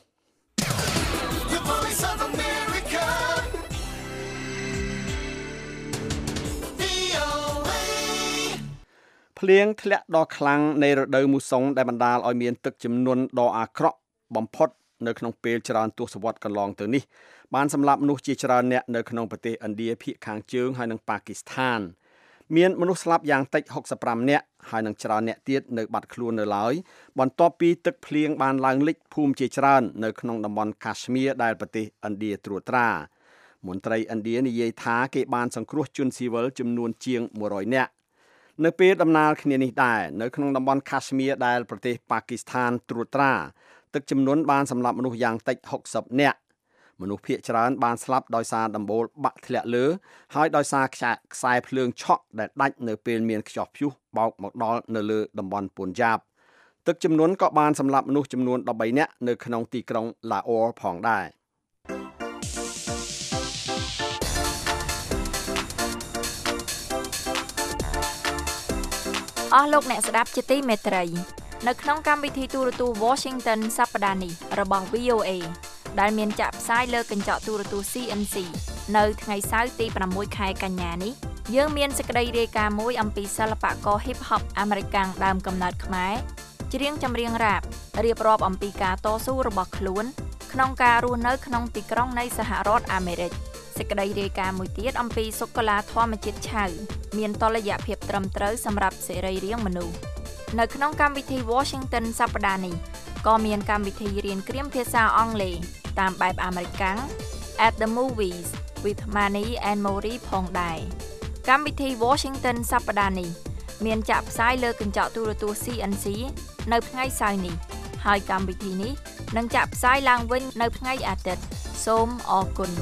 ភ្លៀងធ្លាក់ដ៏ខ្លាំងនៃរដូវមូសុងដែលបណ្ដាលឲ្យមានទឹកជំនន់ដ៏អាក្រក់បំផុតនៅក្នុងពេលច្រើនទសវត្សរ៍កន្លងទៅនេះបានសម្លាប់មនុស្សជាច្រើនអ្នកនៅក្នុងប្រទេសឥណ្ឌាភាគខាងជើងហើយនិងប៉ាគីស្ថានមានមនុស្សស្លាប់យ៉ាងតិចหกสิบห้าនាក់ហើយនិងច្រើនអ្នកទៀតនៅបាត់ខ្លួននៅឡើយបន្ទាប់ពីទឹកភ្លៀងបានឡើងលិចភូមិជាច្រើននៅក្នុងតំបន់ Kashmir ដែលប្រទេសឥណ្ឌាត្រួតត្រាមន្ត្រីឥណ្ឌានិយាយថាគេបានសង្គ្រោះជនស៊ីវិលចំនួនជាងmột trămនាក់នៅពេលដំណើរគ្នានេះដែរនៅក្នុងតំបន់ Kashmir ដែលប្រទេសប៉ាគីស្ថានត្រួតត្រាទឹកជំនន់បានសម្លាប់មនុស្សយ៉ាងតិចหกสิบនាក់មនុស្សភាគច្រើនបានស្លាប់ដោយសារដំបូលបាក់ធ្លាក់លើហើយដោយសារខ្សែភ្លើងឆក់ដែលដាច់នៅពេលមានខ្យល់ព្យុះបោកមកដល់នៅលើតំបន់ពូនយ៉ាបទឹកជំនន់ក៏បានសម្លាប់មនុស្សចំនួន13នាក់នៅក្នុងទីក្រុងឡាអ៊រផងដែរអស់លោកអ្នកស្ដាប់ជាទីមេត្រីនៅក្នុងកម្មវិធីទូរទស្សន៍ Washington សប្តាហ៍នេះរបស់ វី អូ เอ ដែលមានចាក់ផ្សាយលើកញ្ចក់ទូរទស្សន៍ ซี เอ็น ซี នៅថ្ងៃសៅរ៍ទីប្រាំមួយខែកញ្ញានេះយើងមានសេចក្តីរាយការណ៍មួយអំពីសិល្បករ Hip Hop អាមេរិកាំងដើមកំណើតខ្មែរច្រៀងចម្រៀងរ៉ាបរៀបរាប់អំពីការតស៊ូរបស់ខ្លួនក្នុងការរស់នៅក្នុងទីក្រុងនៃសហរដ្ឋអាមេរិកសេចក្តីរាយការណ៍មួយទៀតអំពីសូកូឡាធម្មជាតិឆៅមានតុល្យភាពត្រឹមត្រូវសម្រាប់សរីរាង្គមនុស្សនៅក្នុងកម្មវិធី Washington សប្តាហ៍នេះក៏មានកម្មវិធីរៀនគ្រាមភាសាអង់គ្លេសតាមបែបអាមេរិកាំង At the Movies with Manny and Mori ផងដែរកម្មវិធី Washington សប្តាហ៍នេះមានចាក់ផ្សាយលើកញ្ចក់ទូរទស្សន៍ ซี เอ็น ซี នៅថ្ងៃសៅរ៍នេះហើយកម្មវិធីនេះនឹងចាក់ផ្សាយឡើងវិញនៅថ្ងៃអាទិត្យសូមអរគុណ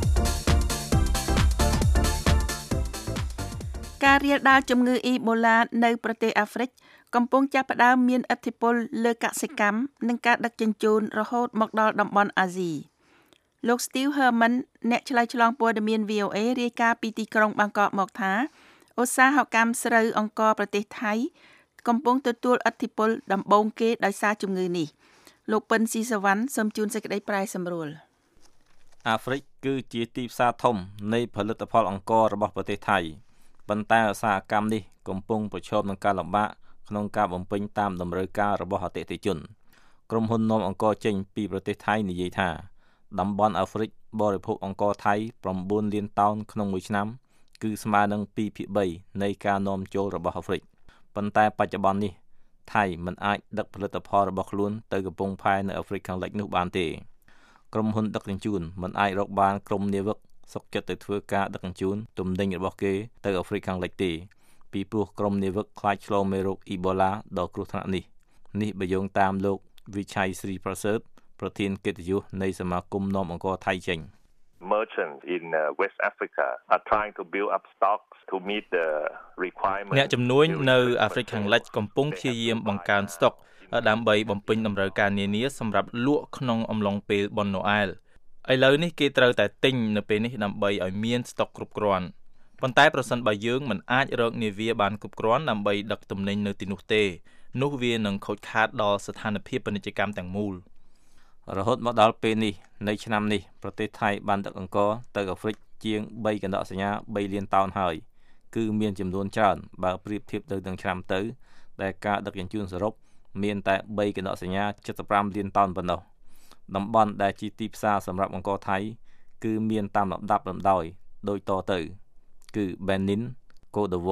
ការរាលដាលជំងឺអ៊ីបូឡានៅប្រទេសអាហ្វ្រិកកំពុងចាប់ផ្ដើមមានឥទ្ធិពលលើកសិកម្មនិងការដឹកជញ្ជូនរហូតមកដល់តំបន់អាស៊ីលោក Steve Herman អ្នកឆ្លើយឆ្លងព័ត៌មាន វី អូ เอ រាយការណ៍ពីទីក្រុងបាងកកមកថាឧស្សាហកម្មស្រូវអង្ករប្រទេសថៃកំពុងទទួលឥទ្ធិពលដំបូងគេដោយសារជំងឺនេះលោកពិនស៊ីសវណ្ណសូមជូនសេចក្តីប្រែសម្រួលអាហ្វ្រិកគឺជាទីផ្សារធំនៃផលិតផលអង្កររបស់ប្រទេសថៃប៉ុន្តែឧស្សាហកម្មនេះកំពុងប្រឈមនឹងការលំបាកក្នុងការបំពេញតាមតម្រូវការរបស់អតិថិជនក្រុមហ៊ុននាំអង្ករចេញពីប្រទេសថៃនិយាយថាតំបន់អាហ្វ្រិកបរិភោគអង្ករថៃnineលានតោនក្នុងមួយឆ្នាំគឺស្មើនឹងtwoភាគthreeនៃការនាំចូលរបស់អាហ្វ្រិកប៉ុន្តែបច្ចុប្បន្ននេះថៃមិនអាចដឹកផលិតផលរបស់ខ្លួនទៅកំពង់ផែនៅអាហ្វ្រិកខាងលិចនោះបានទេក្រុមហ៊ុនដឹកជញ្ជូនមិនអាចរកបានក្រុមនាវិកសុខចិត្តទៅធ្វើការដឹកជញ្ជូនទំនិញរបស់គេទៅអាហ្វ្រិកខាងលិចទេពីព្រោះក្រុមនាវិកខ្លាចឆ្លងមេរោគអ៊ីបូឡាដ៏គ្រោះថ្នាក់នេះនេះបើយោងតាមលោកវិឆ័យស្រីប្រសើតប្រធានកិត្តិយសនៃសមាគមនាំអង្ករថៃចេញ Merchants in uh, West Africa are trying to build up stocks to meet the requirements អ្នកជំនួញនៅអាហ្វ្រិកខាងលិចកំពុងព្យាយាមបង្កើនស្តុកដើម្បីបំពេញតម្រូវការនានាសម្រាប់លក់ក្នុងអំឡុងពេលបុណ្យណូអែលឥឡូវនេះគេត្រូវតែទិញនៅពេលនេះដើម្បីឲ្យមានស្តុកគ្រប់គ្រាន់ប៉ុន្តែប្រសិនបើយើងមិនអាចរកនាវាបានគ្រប់គ្រាន់ដើម្បីដឹកទំនិញនៅទីនោះទេនោះវានឹងខូចខាតដល់ស្ថានភាពពាណិជ្ជកម្មទាំងមូលរហូតមកដល់ពេលនេះនៅឆ្នាំនេះប្រទេសថៃបានដឹកអង្ករទៅអាហ្វ្រិកជាងthreeកណ្ដកសញ្ញាthreeលានតោនហើយគឺមានចំនួនច្រើនបើប្រៀបធៀបទៅនឹងឆ្នាំទៅដែលការដឹកជញ្ជូនសរុបមានតែthreeកណ្ដកសញ្ញាseventy-fiveលានតោនប៉ុណ្ណោះតំបន់ដែលជាទីផ្សារសម្រាប់អង្ករថៃគឺមានតាមលំដាប់លំដោយដូចតទៅគឺ Benin, Côte d'Ivoire,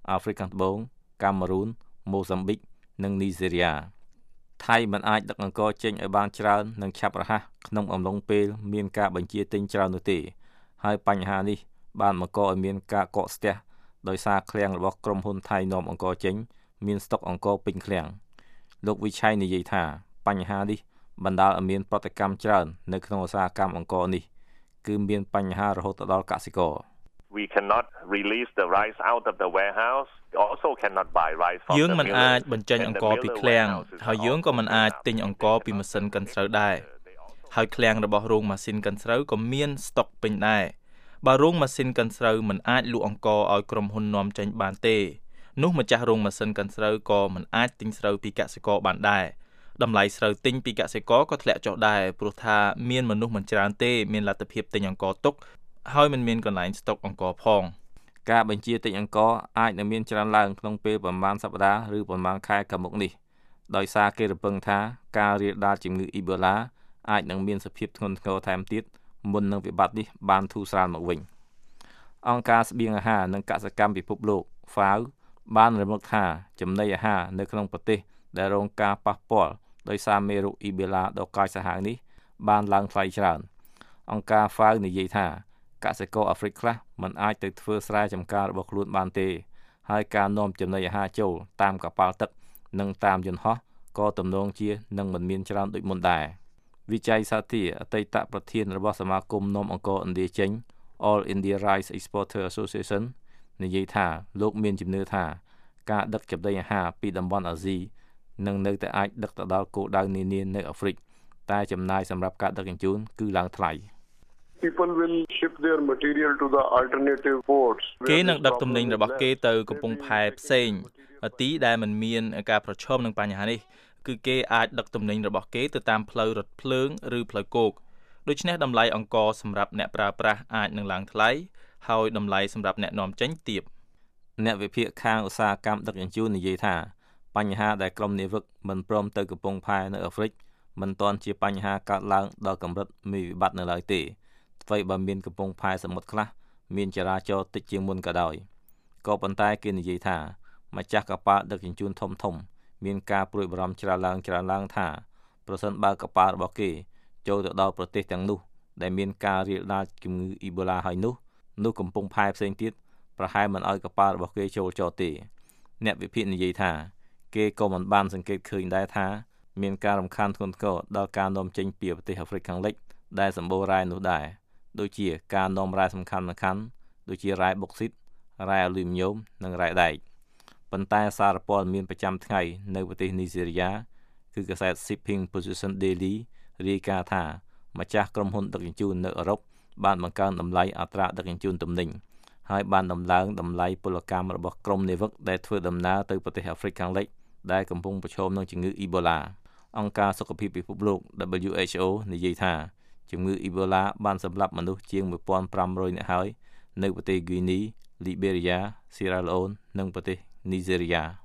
អាហ្វ្រិកខាងត្បូងកាមេរូនម៉ូហ្សាំប៊ិកនិងនីហ្សេរីយ៉ាថៃមិនអាចដឹកអង្ករចេញឲ្យបានច្រើននិងឆាប់រហ័សក្នុងអំឡុងពេលមានការបញ្ជាទិញច្រើននោះទេហើយបញ្ហានេះបានបង្កឲ្យមានការកកស្ទះដោយសារឃ្លាំងរបស់ក្រុមហ៊ុនថៃនាំអង្ករចេញមានស្តុកអង្ករពេញឃ្លាំងលោកវិឆ័យនិយាយថាបញ្ហានេះបណ្ដាលឲ្យមានប្រតិកម្មច្រើននៅក្នុងឧស្សាហកម្មអង្ករនេះគឺមានបញ្ហារហូតដល់កសិករ We cannot release the rice out of the warehouse also cannot buy rice from យើងមិនអាចបញ្ចេញអង្ករពីឃ្លាំងហើយយើងក៏មិនអាចទិញអង្ករពីម៉ាស៊ីនកិនស្រូវដែរហើយឃ្លាំងរបស់រោងម៉ាស៊ីនកិនស្រូវក៏មានស្តុកពេញដែរបើរោងម៉ាស៊ីនកិនស្រូវមិនអាចលក់អង្ករឲ្យក្រុមហ៊ុននាំចេញបានទេនោះម្ចាស់រោងម៉ាស៊ីនកិនស្រូវក៏មិនអាចទិញស្រូវពីកសិករបានដែរតម្លៃស្រូវទិញពីកសិករក៏ធ្លាក់ចុះដែរព្រោះថាមានមនុស្សមិនច្រើនទេមានលទ្ធភាពទិញអង្ករទុកហើយមិនមានកន្លែងស្តុកអង្ករផងការបញ្ជាទិញអង្ករអាចនឹងមានច្រើនឡើងក្នុងពេលប្រមាណសប្តាហ៍ឬប្រមាណខែខាងមុខនេះដោយសារគេរំពឹងថាការរាលដាលជំងឺអ៊ីបូឡាអាចនឹងមានសភាពធ្ងន់ធ្ងរថែមទៀតមុននឹងវិបត្តិនេះបានធូរស្រាលមកវិញអង្គការស្បៀងអាហារនិងកសិកម្មពិភពលោក ហ្វាវ បានរំលឹកថាចំណីអាហារនៅក្នុងប្រទេសដែលរងការប៉ះពាល់ដោយសារមេរោគអ៊ីបូឡាដ៏កាចសាហាវនេះបានឡើងថ្លៃច្រើនអង្គការ ហ្វាវ និយាយថាកសិករអាហ្វ្រិកខ្លះមិនអាចទៅធ្វើស្រែចម្ការរបស់ខ្លួនបានទេហើយការនាំចំណីអាហារចូលតាមកប៉ាល់ទឹកនិងតាមយន្តហោះក៏ទំនងជានឹងមិនមានច្រើនដូចមុនដែរវិច័យសាធាអតីតប្រធានរបស់សមាគមនាំអង្ករឥណ្ឌាចេញ All India Rice Exporter Association និយាយថាលោកមានជំនឿថាការដឹកចំណីអាហារពីតំបន់អាស៊ីនឹងនៅតែអាចដឹកទៅដល់គោលដៅនានានៅអាហ្វ្រិកតែចំណាយសម្រាប់ការដឹកជញ្ជូនគឺឡើងថ្លៃ People will ship their material to the alternative ports គេនឹងដឹកទំនិញរបស់គេទៅកំពង់ផែផ្សេងទីដែលមិនមានការប្រឈមនឹងបញ្ហានេះគឺគេអាចដឹកទំនិញរបស់គេទៅតាមផ្លូវរថភ្លើងឬផ្លូវគោកដូច្នេះតម្លៃអង្ករសម្រាប់អ្នកប្រើប្រាស់អាចនឹងឡើងថ្លៃហើយតម្លៃសម្រាប់អ្នកនាំចេញទាបអ្នកវិភាគខាងឧស្សាហកម្មដឹកជញ្ជូននិយាយថាបញ្ហាដែលក្រុមនាវិកមិនព្រមទៅកំពង់ផែនៅអាហ្វ្រិកមិនទាន់ជាបញ្ហាកើតឡើងដល់កម្រិតមានវិបត្តិនៅឡើយទេអ្វីបើមានកំពង់ផែសមុទ្រខ្លះមានចរាចរណ៍តិចជាងមុនក៏ដោយក៏ប៉ុន្តែគេនិយាយថាម្ចាស់កប៉ាល់ដឹកជញ្ជូនធំធំមានការព្រួយបារម្ភច្រើនឡើងច្រើនឡើងថាប្រសិនបើកប៉ាល់របស់គេចូលទៅដល់ប្រទេសទាំងនោះដែលមានការរាលដាលជំងឺអ៊ីបូឡាហើយនោះនោះកំពង់ផែផ្សេងទៀតប្រហែលមិនឲ្យកប៉ាល់របស់គេចូលចតទេអ្នកវិភាគនិយាយថាគេក៏មិនបានសង្កេតឃើញដែរថាមានការរំខានធ្ងន់ធ្ងរដល់ការនាំចេញពីប្រទេសអាហ្វ្រិកខាងលិចដែលសម្បូររ៉ែនោះដែរដូចជាការនាំរ៉ែសំខាន់ៗដូចជារ៉ែបុកស៊ីតរ៉ែអាលូមីញ៉ូមនិងរ៉ែដែកប៉ុន្តែសារព័ត៌មានប្រចាំថ្ងៃនៅប្រទេសនីហ្សេរីយ៉ាគឺកាសែត Shipping Position Daily រាយការណ៍ថាម្ចាស់ក្រុមហ៊ុនដឹកជញ្ជូននៅអឺរ៉ុបបានបង្កើនតម្លៃអត្រាដឹកជញ្ជូនទំនិញហើយបានដំឡើងតម្លៃពលកម្មរបស់ក្រុមនាវិកដែលធ្វើដំណើរទៅប្រទេសអាហ្វ្រិកខាងលិចដែលកំពុងប្រឈមនឹងជំងឺអ៊ីបូឡាអង្គការសុខភាពពិភពលោក ដប៊្លយូ អេច អូ និយាយថាជំងឺអ៊ីបូឡាបានសម្លាប់មនុស្សជាង một nghìn năm trămនាក់ហើយនៅប្រទេសហ្គីនី លីបេរីយ៉ា ស៊ីរ៉ាឡូននិងប្រទេសនីហ្សេរីយ៉ា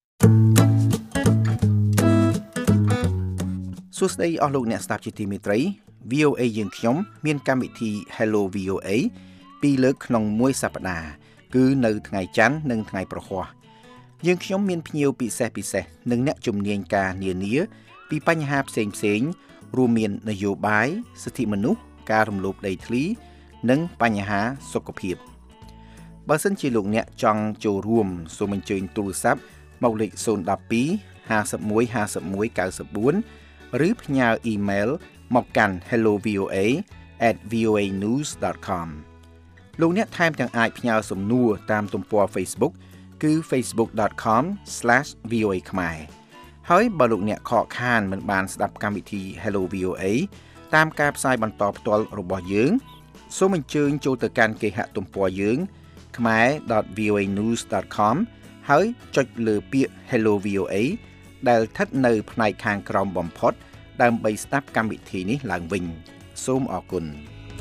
សួស្តីអស់លោកអ្នកស្ដាប់ជាទីមេត្រី វី អូ អេ យើងខ្ញុំមានកម្មវិធី Hello វី អូ អេ ពីរលើកក្នុងមួយសប្តាហ៍គឺនៅថ្ងៃច័ន្ទនិងថ្ងៃប្រហ័សយើងខ្ញុំមានភ្ញៀវពិសេសពិសេសនិងអ្នកជំនាញការនានាពីបញ្ហាផ្សេងផ្សេងរួមមាននយោបាយសិទ្ធិមនុស្សការរំលោភដីធ្លីនិងបញ្ហាសុខភាពបើសិនជាលោកអ្នកចង់ចូលរួមសូមអញ្ជើញទូរស័ព្ទមកលេខศูนย์ một hai ห้าสิบเอ็ด ห้าสิบเอ็ด เก้าสิบสี่ឬផ្ញើអ៊ីមែលមកកាន់ hello v o a at v o a news dot com លោកអ្នកថែមទាំងអាចផ្ញើសំណួរតាមទំព័រ Facebook គឺ facebook dot com slash v o a ខ្មែរហើយបើលោកអ្នកខកខានមិនបានស្ដាប់កម្មវិធី Hello វី អូ អេ តាមការផ្សាយបន្តផ្ទាល់របស់យើងសូមអញ្ជើញចូលទៅកាន់គេហទំព័រយើង khmae dot v o a news dot com ហើយចុចលើពាក្យ Hello វី អូ អេ ដែលស្ថិតនៅផ្នែកខាងក្រោមបំផុតដើម្បីស្ដាប់កម្មវិធីនេះឡើងវិញសូមអរគុណ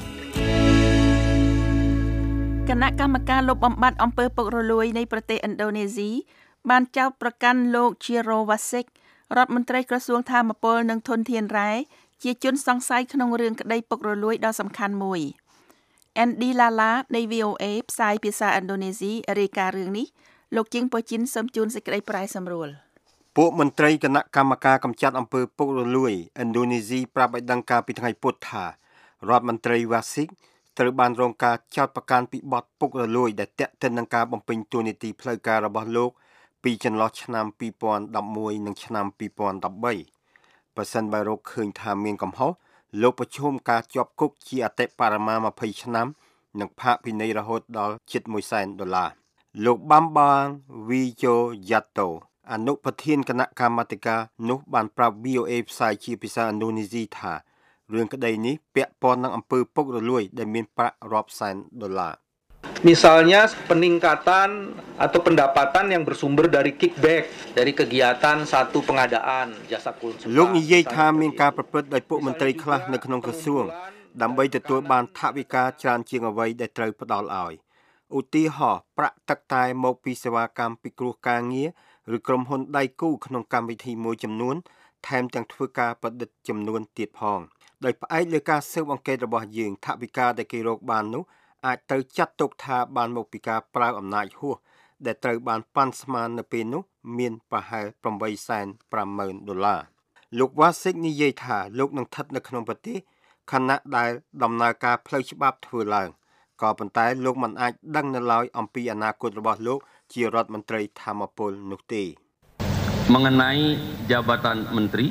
គណៈកម្មការលុបបំបាត់អំពើពុករលួយនៃប្រទេសឥណ្ឌូនេស៊ីបានចោទប្រកាន់លោក Chiro Vasek រដ្ឋមន្ត្រីក្រសួងថាមពលនិងធនធានរ៉ែជាជនសង្ស័យក្នុងរឿងក្តីពុករលួយដ៏សំខាន់មួយ Andy Lala នៃ វី អូ អេ ផ្សាយភាសាឥណ្ឌូនេស៊ីរាយការណ៍រឿងនេះលោកជាងប៉ូជីនសូមជូនសេចក្តីប្រាយសម្រួលពួកមន្ត្រីគណៈកម្មការកម្ចាត់អំពើពុករលួយឥណ្ឌូនេស៊ីប្រាប់ឲ្យដឹងការពីថ្ងៃពុធថារដ្ឋមន្ត្រីវ៉ាស៊ីកត្រូវបានរងការចោទប្រកាន់ពីបទពុករលួយដែលទាក់ទិននឹងការបំពេញតួនាទីផ្លូវការរបស់លោកពីចន្លោះឆ្នាំពីរពាន់ដប់មួយនិងឆ្នាំពីរពាន់ដប់បីបើសិនបើរកឃើញថាមានកំហុសលោកប្រឈមការជាប់គុកជាអតិបរមាម្ភៃឆ្នាំនិងផាកពិន័យរហូតដល់ជិតមួយសែនដុល្លារលោកបាំបាងវីជូយ៉ាតូអនុប្រធានគណៈកម្មាធិការនោះបានប្រាប់ វី អូ អេ ផ្សាយជាភាសាឥណ្ឌូនេស៊ីថារឿងក្តីនេះពាក់ព័ន្ធនឹងអំពើពុករលួយដែលមានប្រាក់រាប់សែនដុល្លារ Misalnya peningkatan atau pendapatan yang bersumber dari kickback dari kegiatan satu pengadaan jasa konsultan លោកនិយាយថាមានការប្រព្រឹត្តដោយពួកមន្ត្រីខ្លះនៅក្នុងក្រសួងដើម្បីទទួលបានថវិកាច្រើនជាងអ្វីដែលត្រូវផ្ដល់ឲ្យឧទាហរណ៍ប្រាក់ទឹកតែមកពីសេវាកម្មពិគ្រោះការងារឬក្រុមហ៊ុនដៃគូក្នុងកម្មវិធីមួយចំនួនថែមទាំងធ្វើការប្រឌិតចំនួនទៀតផងដោយផ្អែកលើការស៊ើបអង្កេតរបស់យើងថវិកាដែលគេរកបាននោះអាចទៅចាត់ទុកថាបានមកពីការប្រើអំណាចហួសដែលត្រូវបានប៉ាន់ស្មាននៅពេលនោះមានប្រហែលប្រាំបីសែនប្រាំម៉ឺនដុល្លារលោកវ៉ាស៊ីកនិយាយថាលោកនឹងស្ថិតនៅក្នុងប្រទេសខណៈដែលដំណើរការផ្លូវច្បាប់ធ្វើឡើងក៏ប៉ុន្តែលោកមិនអាចដឹងនៅឡើយអំពីអនាគតរបស់លោកជារដ្ឋមន្ត្រីធម្មពលនោះទេ Mengenai jabatan menteri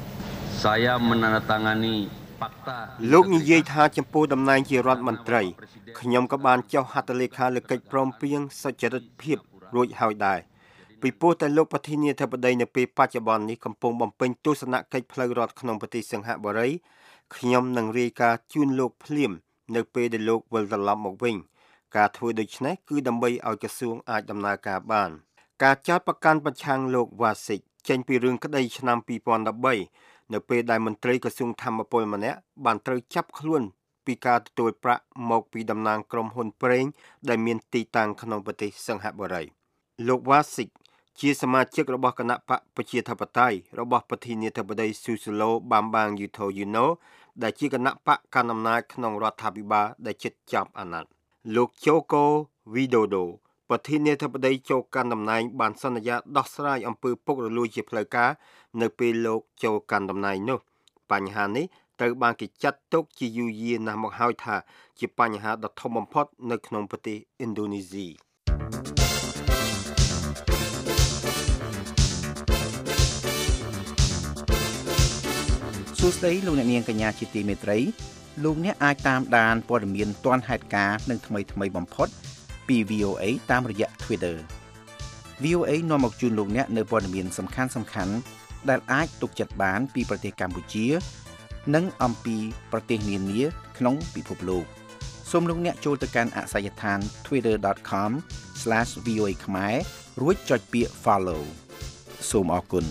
saya menandatangani fakta លោកនិយាយថាចំពោះតំណែងជារដ្ឋមន្ត្រីខ្ញុំក៏បានចុះហត្ថលេខាលើកិច្ចព្រមព្រៀងសុចរិតភាពរួចហើយដែរពីព្រោះតែលោកប្រធានាធិបតីនៅពេលបច្ចុប្បន្ននេះកំពុងបំពេញទស្សនកិច្ចផ្លូវរដ្ឋក្នុងប្រទេសសិង្ហបុរីខ្ញុំនឹងរាយការណ៍ជូនលោកភ្លាមនៅពេលដែលលោកវិលត្រឡប់មកវិញការធ្វើដូច្នេះគឺដើម្បីឲ្យក្រសួងអាចដំណើរការបានការចោទប្រកាន់ប្រឆាំងលោកវ៉ាស៊ីកចេញពីរឿងក្តីឆ្នាំពីរពាន់ដប់បីនៅពេលដែលមន្ត្រីក្រសួងធម្មពលម្នាក់បានត្រូវចាប់ខ្លួនពីការទទួលប្រាក់មកពីតំណាងក្រុមហ៊ុនប្រេងដែលមានទីតាំងក្នុងប្រទេសសិង្ហបុរីលោកវ៉ាស៊ីកជាសមាជិករបស់គណៈបកប្រជាធិបតេយ្យរបស់ប្រធានាធិបតីស៊ូស៊ូឡូបាំបាងយូថូយូណូដែលជាគណៈបកកណ្ដាលអំណាចក្នុងរដ្ឋាភិបាលដែលជិតចាប់អាណត្តិលោកជូកូវីដូដូប្រធានាធិបតីចូលកាន់តំណែងបានសន្យាដោះស្រាយអំពើពុករលួយជាផ្លូវការនៅពេលលោកចូលកាន់តំណែងនោះបញ្ហានេះត្រូវបានគេចាត់ទុកជាយូរយារណាស់មកហើយថាជាបញ្ហាដ៏ធំបំផុតនៅក្នុងប្រទេសឥណ្ឌូនេស៊ីសួស្តីលោកអ្នកនាងកញ្ញាជាទីមេត្រីលោកអ្នកអាចតាមដានព័ត៌មានទាន់ហេតុការណ៍និងថ្មីថ្មីបំផុតពី វី អូ អេ តាមរយៈ Twitter វី អូ អេ នាំមកជូនលោកអ្នកនៅព័ត៌មានសំខាន់សំខាន់ដែលអាចទុកចិត្តបានពីប្រទេសកម្ពុជានិងអំពីប្រទេសនានាក្នុងពិភពលោកសូមលោកអ្នកចូលទៅកាន់អាសយដ្ឋាន ทวิตเตอร์ ដត คอม ស្លាស វី អូ เอ ខ្មែររួចចុចពាក្យ Follow សូមអរគុណ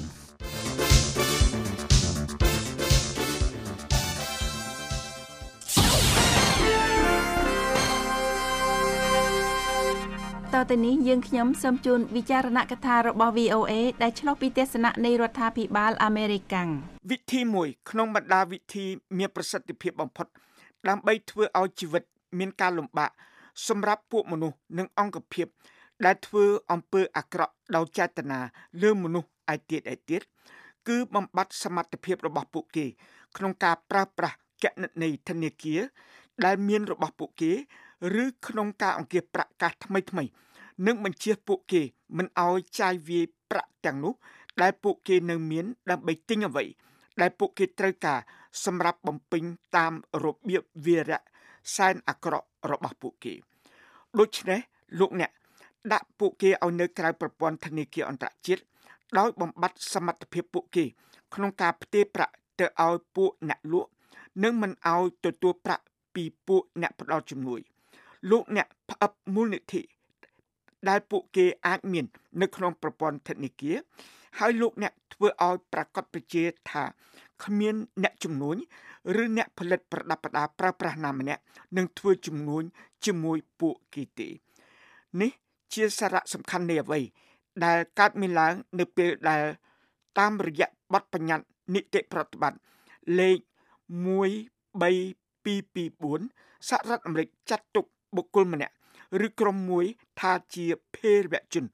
តទៅនេះយើងខ្ញុំសូមជូនវិចារណកថារបស់ វី អូ អេ ដែលឆ្លុះពីទស្សនៈនៃរដ្ឋាភិបាលអាមេរិកកាំងវិធីមួយក្នុងបម្ដាវិធីមានប្រសិទ្ធភាពបំផុតដើម្បីធ្វើឲ្យជីវិតមានការលំបាកសម្រាប់ពួកមនុស្សនិងអង្គភាពដែលធ្វើអំពើអាក្រក់ដោយចេតនាលើមនុស្សឯទៀតឯទៀតគឺបំបត្តិសមត្ថភាពរបស់ពួកគេក្នុងការប្រើប្រាស់គណនីធនាគារដែលមានរបស់ពួកគេឬក្នុងការអង្គាសប្រាក់កាសថ្មីថ្មីនិងបញ្ជាពួកគេមិនឲ្យចាយវាយប្រាក់ទាំងនោះដែលពួកគេនៅមានដើម្បីទិញអ្វីដែលពួកគេត្រូវការសម្រាប់បំពេញតាមរបៀបវារៈសែនអាក្រក់របស់ពួកគេដូច្នេះលោកអ្នកដាក់ពួកគេឲ្យនៅក្រៅប្រព័ន្ធធនាគារអន្តរជាតិដោយបំបត្តិសមត្ថភាពពួកគេក្នុងការផ្ទេរប្រាក់ទៅឲ្យពួកអ្នកលក់និងមិនឲ្យទទួលប្រាក់ពីពួកអ្នកផ្ដល់ជំនួយលោកអ្នកផ្អឹបមូលនិធិដែលពួកគេអាចមាននៅក្នុងប្រព័ន្ធធនាគារហើយលោកអ្នកធ្វើឲ្យប្រកាសប្រជាថាគ្មានអ្នកជំនួញឬអ្នកផលិតប្រដាប់ប្រដាប្រើប្រាស់ណាម្នាក់នឹងធ្វើជំនួញជាមួយពួកគេទេនេះជាសារៈសំខាន់នៃអ្វីដែលកើតមានឡើងនៅពេលដែលតាមរយៈបទបញ្ញត្តិនីតិប្រតិបត្តិលេខមួយបីពីរពីរបួនសហរដ្ឋអាមេរិកចាត់ទុកបុគ្គលម្នាក់ឬក្រុមមួយថាជាភេរវជន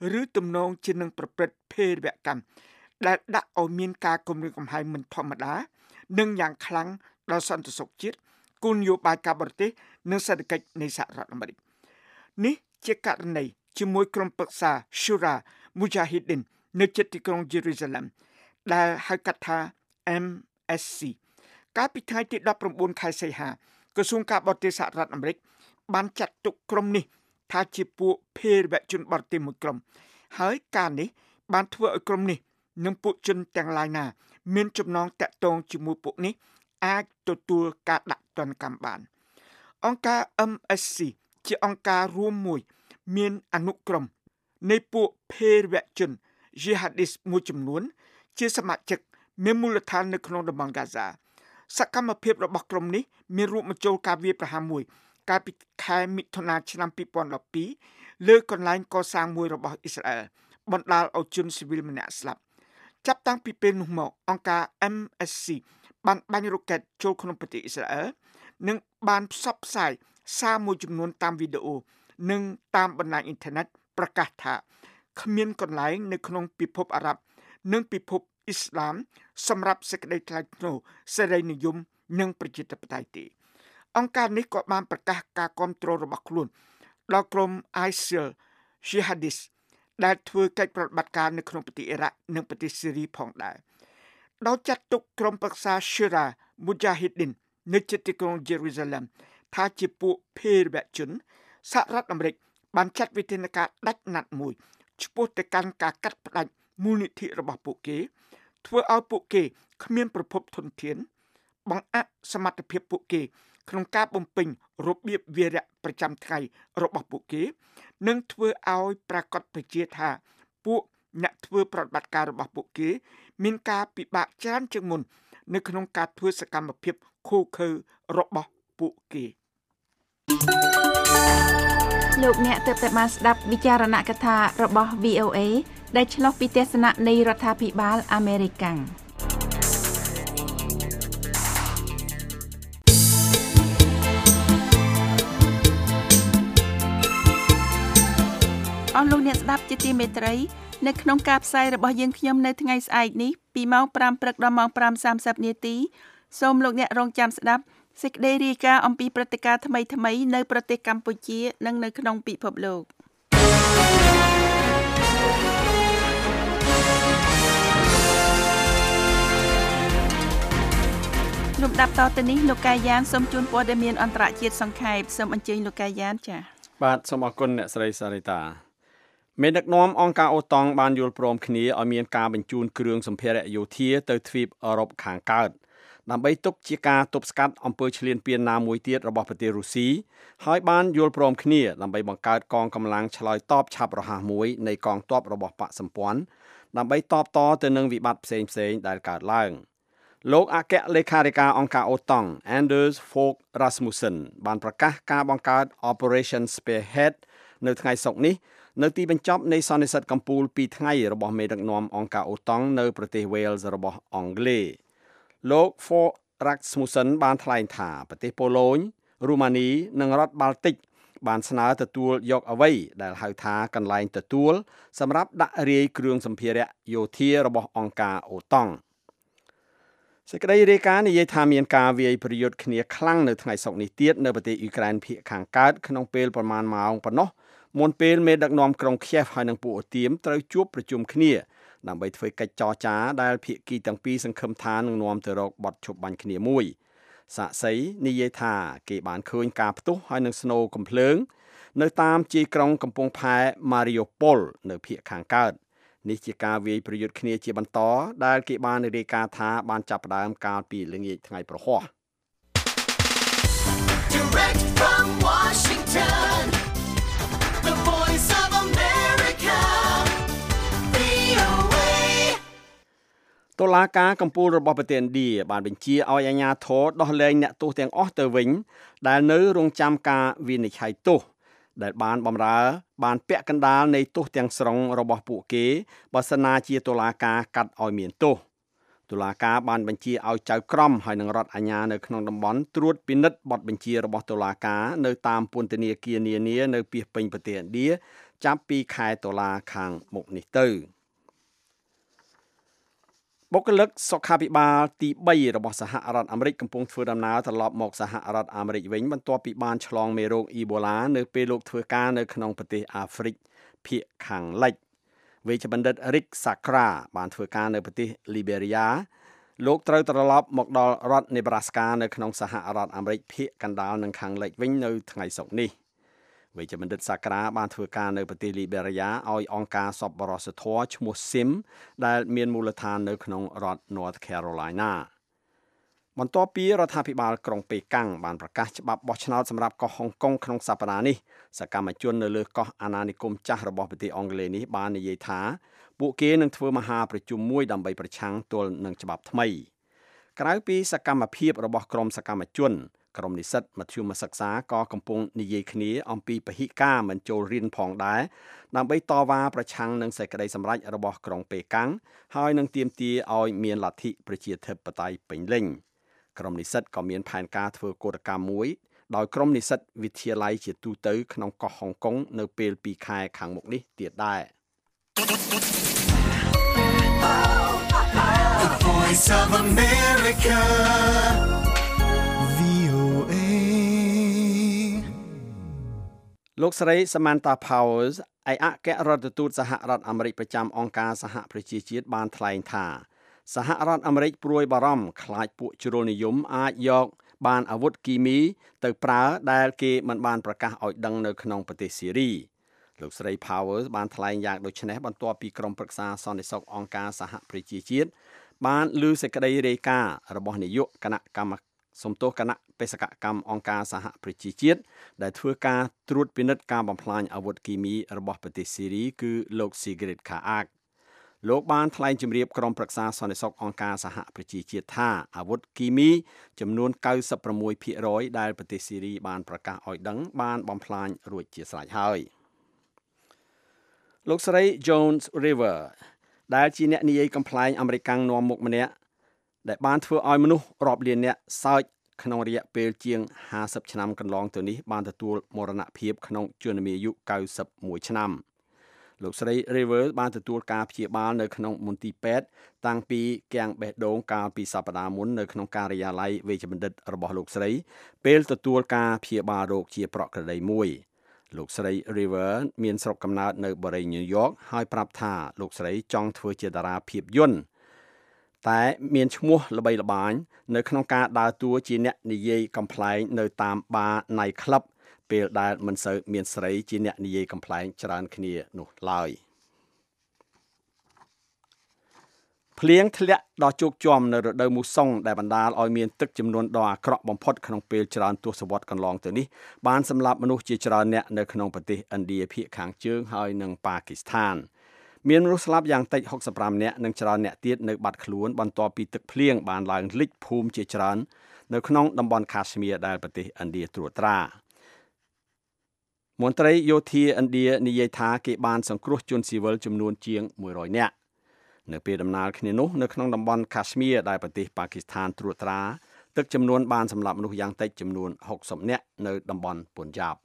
ឬទំនងជានឹងប្រព្រឹត្តភេរវកម្មដែលដាក់ឲ្យមានការគំរាមកំហែងមិនធម្មតានិងយ៉ាងខ្លាំងដល់សន្តិសុខជាតិគោលនយោបាយការបរទេសនិងសេដ្ឋកិច្ចនៃសហរដ្ឋអាមេរិកនេះជាករណីជាមួយក្រុមប្រឹក្សា Shura Mujahideen នៅជិតទីក្រុង Jerusalem ដែលហៅកាត់ថា เอ็ม เอส ซี កាលពីថ្ងៃទីដប់ប្រាំបួនខែសីហាក្រសួងការបរទេសសហរដ្ឋអាមេរិកបានចាត់ទុកក្រុមនេះថាជាពួកភេរវជនបរទេសមួយក្រុមហើយការនេះបានធ្វើឲ្យក្រុមនេះនិងពួកជនទាំងឡាយណាមានចំណងតាក់ទងជាមួយពួកនេះអាចទទួលការដាក់ទណ្ឌកម្មបានអង្គការ เอ็ม เอส ซี ជាអង្គការរួមមួយមានអនុក្រុមនៃពួកភេរវជន Jihadist មួយចំនួនជាសមាជិកមានមូលដ្ឋាននៅក្នុងតំបន់ហ្គាហ្សាសកម្មភាពរបស់ក្រុមនេះមានរួមបញ្ចូលការវាយប្រហារមួយកាលពីខែមិថុនាឆ្នាំពីរពាន់ដប់ពីរលើកន្លែងកសាងមួយរបស់អ៊ីស្រាអែលបណ្ដាលឲ្យជនស៊ីវិលម្នាក់ស្លាប់ចាប់តាំងពីពេលនោះមកអង្គការ เอ็ม เอส ซี បានបាញ់រ៉ុកែតចូលក្នុងប្រទេសអ៊ីស្រាអែលនិងបានផ្សព្វផ្សាយសារមួយចំនួនតាមវីដេអូនិងតាមបណ្ដាញអ៊ីនធឺណិតប្រកាសថាគ្មានកន្លែងនៅក្នុងពិភពអារ៉ាប់និងពិភពអ៊ីស្លាមសម្រាប់សេចក្តីថ្លៃថ្នូរសេរីនិយមនិងប្រជាធិបតេយ្យទេអង្គការនេះក៏បានប្រកាសការគ្រប់គ្រងរបស់ខ្លួនដល់ក្រុម ไอស៊ីល Jihadist ដែលធ្វើកិច្ចប្រតិបត្តិការនៅក្នុងប្រទេសអ៊ីរ៉ាក់និងប្រទេសស៊ីរីផងដែរដោយចាត់ទុកក្រុមប្រឹក្សា Shura Mujahideen នៅជិតទីក្រុង Jerusalem ថាជាពួកភេរវជនសហរដ្ឋអាមេរិកបានចាត់វិធានការដាច់ណាត់មួយឆ្ពោះទៅកាន់ការកាត់ផ្តាច់មូលនិធិរបស់ពួកគេធ្វើឲ្យពួកគេគ្មានប្រភពធនធានបង្អាក់សមត្ថភាពពួកគេក្នុងការបំពេញរបៀបវារៈប្រចាំថ្ងៃរបស់ពួកគេនិងធ្វើឲ្យប្រាកដប្រជាថាពួកអ្នកធ្វើប្រតិបត្តិការរបស់ពួកគេមានការពិបាកច្រើនជាងមុននៅក្នុងការធ្វើសកម្មភាពឃោរឃៅរបស់ពួកគេលោកអ្នកទើបតែបានស្ដាប់វិចារណកថារបស់ វី អូ เอ ដែលឆ្លុះពីទស្សនៈនៃរដ្ឋាភិបាលអាមេរិកអស់លោកអ្នកស្ដាប់ជាទីមេត្រីនៅក្នុងការផ្សាយរបស់យើងខ្ញុំនៅថ្ងៃស្អែកនេះពីម៉ោងប្រាំព្រឹកដល់ម៉ោងប្រាំសាមសិបនាទីសូមលោកអ្នករងចាំស្ដាប់សេចក្តីរាយការណ៍អំពីព្រឹត្តិការណ៍ថ្មីៗនៅប្រទេសកម្ពុជានិងនៅក្នុងពិភពលោកលំដាប់តទៅនេះលោកកាយានសូមជូនព័ត៌មានអន្តរជាតិសង្ខេបសូមអញ្ជើញលោកកាយានចា៎បាទសូមអរគុណអ្នកស្រីសារីតាមេដឹកនាំអង្គការអូតង់បានយល់ព្រមគ្នាឲ្យមានការបញ្ជូនគ្រឿងសម្ភារៈយោធាទៅទ្វីបអឺរ៉ុបខាងកើតដើម្បីទុកជាការទប់ស្កាត់អំពើឈ្លានពានណាមួយទៀតរបស់ប្រទេសរុស្ស៊ីហើយបានយល់ព្រមគ្នាដើម្បីបង្កើតកងកម្លាំងឆ្លើយតបឆាប់រហ័សមួយនៃកងទ័ពរបស់បកសម្ព័ន្ធដើម្បីតបតទៅនឹងវិបត្តិផ្សេងៗដែលកើតឡើងលោកអគ្គលេខាធិការអង្គការអូតង់ Anders Fogh Rasmussen បានប្រកាសការបង្កើត Operation Spearhead នៅថ្ងៃសុក្រនេះនៅទីបញ្ចប់នៃសន្និសីទកំពូលពីរថ្ងៃរបស់មេដឹកនាំអង្គការអូតង់នៅប្រទេស Wales របស់អង់គ្លេសលោក Fogh Rasmussen បានថ្លែងថាប្រទេសប៉ូឡូញរូម៉ានីនិងរដ្ឋបាល់ទិកបានស្នើទទួលយកអ្វីដែលហៅថាកន្លែងទទួលសម្រាប់ដាក់រាយគ្រឿងសម្ភារៈយោធារបស់អង្គការអូតង់សេចក្តីរាយការណ៍និយាយថាមានការវាយប្រយុទ្ធគ្នាខ្លាំងនៅថ្ងៃសុក្រនេះទៀតនៅប្រទេសអ៊ុយក្រែនភាគខាងកើតក្នុងពេលប្រមាណម៉ោងប៉ុណ្ណោះមុនពេលមេដឹកនាំក្រុងខៀវហើយនិងពួកអូទៀមត្រូវជួបប្រជុំគ្នាដើម្បីធ្វើកិច្ចចរចាដែលភាគីទាំងពីរសង្ឃឹមថានឹងនាំទៅរកបទឈប់បាញ់គ្នាមួយសាក្សីនិយាយថាគេបានឃើញការផ្ទុះហើយនឹងស្នូរកំភ្លើងនៅតាមជាយក្រុងកំពង់ផែ Mariupol នៅភាគខាងកើតនេះជាការវាយប្រយុទ្ធគ្នាជាបន្តដែលគេបានរាយការណ៍ថាបានចាប់ផ្ដើមកាលពីល្ងាចថ្ងៃប្រហ័ស Direct from Washington The Voice of America វី អូ เอតុលាការកំពូលរបស់ប្រទេសឥណ្ឌាបានបញ្ជាឲ្យអាជ្ញាធរដោះលែងអ្នកទោសទាំងអស់ទៅវិញដែលនៅរងចាំការវិនិច្ឆ័យទោសដែលបានបម្រើបានពាក់កណ្ដាលនៃទោសទាំងស្រុងរបស់ពួកគេបើសិនណាជាតុលាការកាត់ឲ្យមានទោសតុលាការបានបញ្ជាឲ្យចៅក្រមហើយនឹងរដ្ឋអាជ្ញានៅក្នុងតំបន់ត្រួតពិនិត្យបទបញ្ជារបស់តុលាការនៅតាមពន្ធនាគារនានានៅពាសពេញប្រទេសឥណ្ឌាចាប់ពីខែតុលាខាងមុខនេះទៅបុគ្គលិកសុខាភិបាលទីបីរបស់សហរដ្ឋអាមេរិកកំពុងធ្វើដំណើរត្រឡប់មកសហរដ្ឋអាមេរិកវិញបន្ទាប់ពីបានឆ្លងមេរោគអ៊ីបូឡានៅពេលលោកធ្វើការនៅក្នុងប្រទេសអាហ្វ្រិកភាគខាងលិចវេជ្ជបណ្ឌិត Rick Sakra បានធ្វើការនៅប្រទេស Liberia លោកត្រូវត្រឡប់មកដល់រដ្ឋ Nebraska នៅក្នុងសហរដ្ឋអាមេរិកភាគកណ្ដាលនិងខាងលិចវិញនៅថ្ងៃសុក្រនេះវេជ្ជបណ្ឌិត Sakra បានធ្វើការនៅប្រទេស Liberia ឲ្យអង្គការសប្បុរសធម៌ឈ្មោះ SIM ដែលមានមូលដ្ឋាននៅក្នុងរដ្ឋ North Carolina បន្ទាប់ពីរដ្ឋាភិបាលក្រុងប៉េកាំងបានប្រកាសច្បាប់បោះឆ្នោតសម្រាប់កោះហុងកុងក្នុងសប្តាហ៍នេះសកម្មជននៅលើកោះអាណានិគមចាស់របស់ប្រទេសអង់គ្លេសនេះបាននិយាយថាពួកគេនឹងធ្វើមហាប្រជុំមួយដើម្បីប្រឆាំងទល់នឹងច្បាប់ថ្មីក្រៅពីសកម្មភាពរបស់ក្រុមសកម្មជនក្រុមនិស្សិតមធ្យមសិក្សាក៏កំពុងនិយាយគ្នាអំពីពហិការមិនចូលរៀនផងដែរដើម្បីតវ៉ាប្រឆាំងនឹងសេចក្តីសម្រេចរបស់ក្រុងប៉េកាំងហើយនឹងទាមទារឲ្យមានលទ្ធិប្រជាធិបតេយ្យពេញលេញក្រុមនិស្សិតក៏មានផែនការធ្វើកោតកម្មមួយដោយក្រុមនិស្សិតវិទ្យាល័យជាទូទៅក្នុងកោះហុងកុងនៅពេលពីរខែខាងមុខនេះទៀតដែរ The Voice of America វី អូ เอលោកស្រី Samantha Powers ឯកអគ្គរដ្ឋទូតសហរដ្ឋអាមេរិកប្រចាំអង្គការសហប្រជាជាតិបានថ្លែងថាសហរដ្ឋអាមេរិកព្រួយបារម្ភខ្លាចពួកជ្រុលនិយមអាចយកបានអាវុធគីមីទៅប្រើដែលគេមិនបានប្រកាសឲ្យដឹងនៅក្នុងប្រទេសស៊ីរីលោកស្រី Powers បានថ្លែងយ៉ាងដូចនេះបន្ទាប់ពីក្រុមប្រឹក្សាសន្តិសុខអង្គការសហប្រជាជាតិបានលើសេចក្តីរាយការណ៍របស់នាយកគណៈកម្មសំទោសគណៈបេសកកម្មអង្គការសហប្រជាជាតិដែលធ្វើការត្រួតពិនិត្យការបំផ្លាញអាវុធគីមីរបស់ប្រទេសស៊ីរីគឺលោក Sigrid Kaagលោកបានថ្លែងជម្រាបក្រុមប្រឹក្សាសន្តិសុខអង្គការសហប្រជាជាតិថាអាវុធគីមីចំនួន 96ភាគរយ ដែលប្រទេសស៊ីរីបានប្រកាសឲ្យដឹងបានបំផ្លាញរួចជាស្រេចហើយលោកស្រី Jones River ដែលជាអ្នកនិយាយកំ pl ែងអាមេរិកនាំមុខម្នាក់ដែលបានធ្វើឲ្យមនុស្សរាប់លានអ្នកសើចក្នុងរយៈពេលជាងห้าสิบឆ្នាំកន្លងទៅនេះបានទទួលមរណភាពក្នុងជំនាយុ九十一ឆ្នាំលោកស្រី River បានទទួលការព្យាបាលនៅក្នុងមន្ទីរពេទ្យតាំងពីគាំងបេះដូងកាលពីសប្តាហ៍មុននៅក្នុងការិយាល័យវេជ្ជបណ្ឌិតរបស់លោកស្រីពេលទទួលការព្យាបាលរោគជាប្រក្រតីមួយលោកស្រី River មានស្រុកកំណើតនៅបរិយា New York ហើយប្រាប់ថាលោកស្រីចង់ធ្វើជាតារាភាពយន្តតែមានឈ្មោះល្បីល្បាញនៅក្នុងការដើរតួជាអ្នកនិយាយកំ pl ែងនៅតាមបារ Night Club ពេលដែលមិនសូវមានស្រីជាអ្នកនិយាយកំ pl ែងច្រើនគ្នានោះឡើយភ្លៀងធ្លាក់ដល់ជោគជាំនៅរដូវមូសុងដែលបណ្ដាលឲ្យមានទឹកចំនួនដ៏អាក្រក់បំផុតក្នុងពេលច្រើនទសវត្សរ៍កន្លងទៅនេះបានសម្លាប់មនុស្សជាច្រើនអ្នកនៅក្នុងប្រទេសឥណ្ឌាភាគខាងជើងហើយនិងប៉ាគីស្ថានមានមនុស្សស្លាប់យ៉ាងតិចหกสิบห้าនាក់និងច្រើនអ្នកទៀតនៅបាត់ខ្លួនបន្ទាប់ពីទឹកភ្លៀងបានឡើងលិចភូមិជាច្រើននៅក្នុងតំបន់ Kashmir ដែលប្រទេសឥណ្ឌាត្រួតត្រាមន្ត្រីយោធាឥណ្ឌានិយាយថាគេបានសង្គ្រោះជនស៊ីវិលចំនួនជាងមួយរយនាក់នៅពេលដំណើរគ្នានោះនៅក្នុងតំបន់ Kashmir ដែលប្រទេសប៉ាគីស្ថានត្រួតត្រាទឹកចំនួនបានសម្លាប់មនុស្សយ៉ាងតិចចំនួនหกสิบនាក់នៅតំបន់ពុនយ៉ាប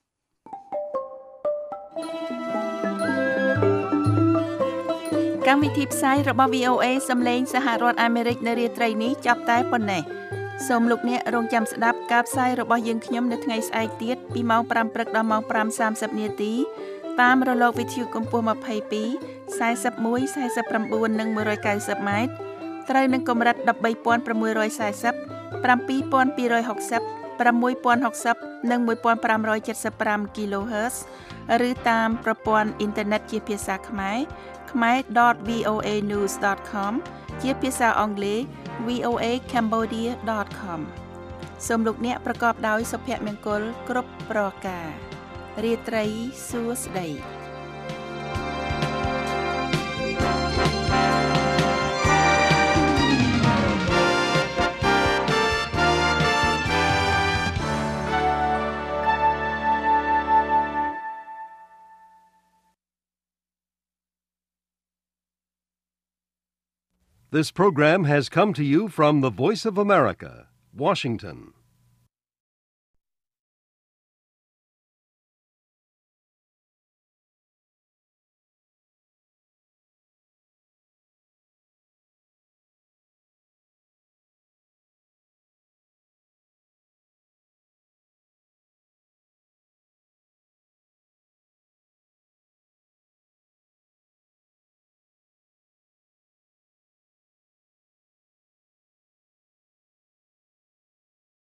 កម្មវិធីផ្សាយរបស់ វី អូ เอ សំឡេងសហរដ្ឋអាមេរិកនៅរាត្រីនេះចាប់តែប៉ុណ្ណេះសូមលោកអ្នករងចាំស្ដាប់ការផ្សាយរបស់យើងខ្ញុំនៅថ្ងៃស្អែកទៀតពីម៉ោងfiveព្រឹកដល់ម៉ោងfiveសាមសិបនាទីតាមរលកវិទ្យុកម្ពស់ยี่สิบสอง 41 49និងone ninetyម៉ែត្រត្រូវនឹងកម្រិតthirteen thousand six hundred forty seven thousand two hundred sixty six thousand sixtyនិងfifteen seventy-five គីឡូហឺត ឬតាមប្រព័ន្ធអ៊ីនធឺណិតជាភាសាខ្មែរ khmer dot voa news dot com ជាភាសាអង់គ្លេស voa cambodia dot com សូមលោកអ្នកប្រកបដោយសុភមង្គលគ្រប់ប្រការរាត្រីសួស្តី This program has come to you from the Voice of America, Washington.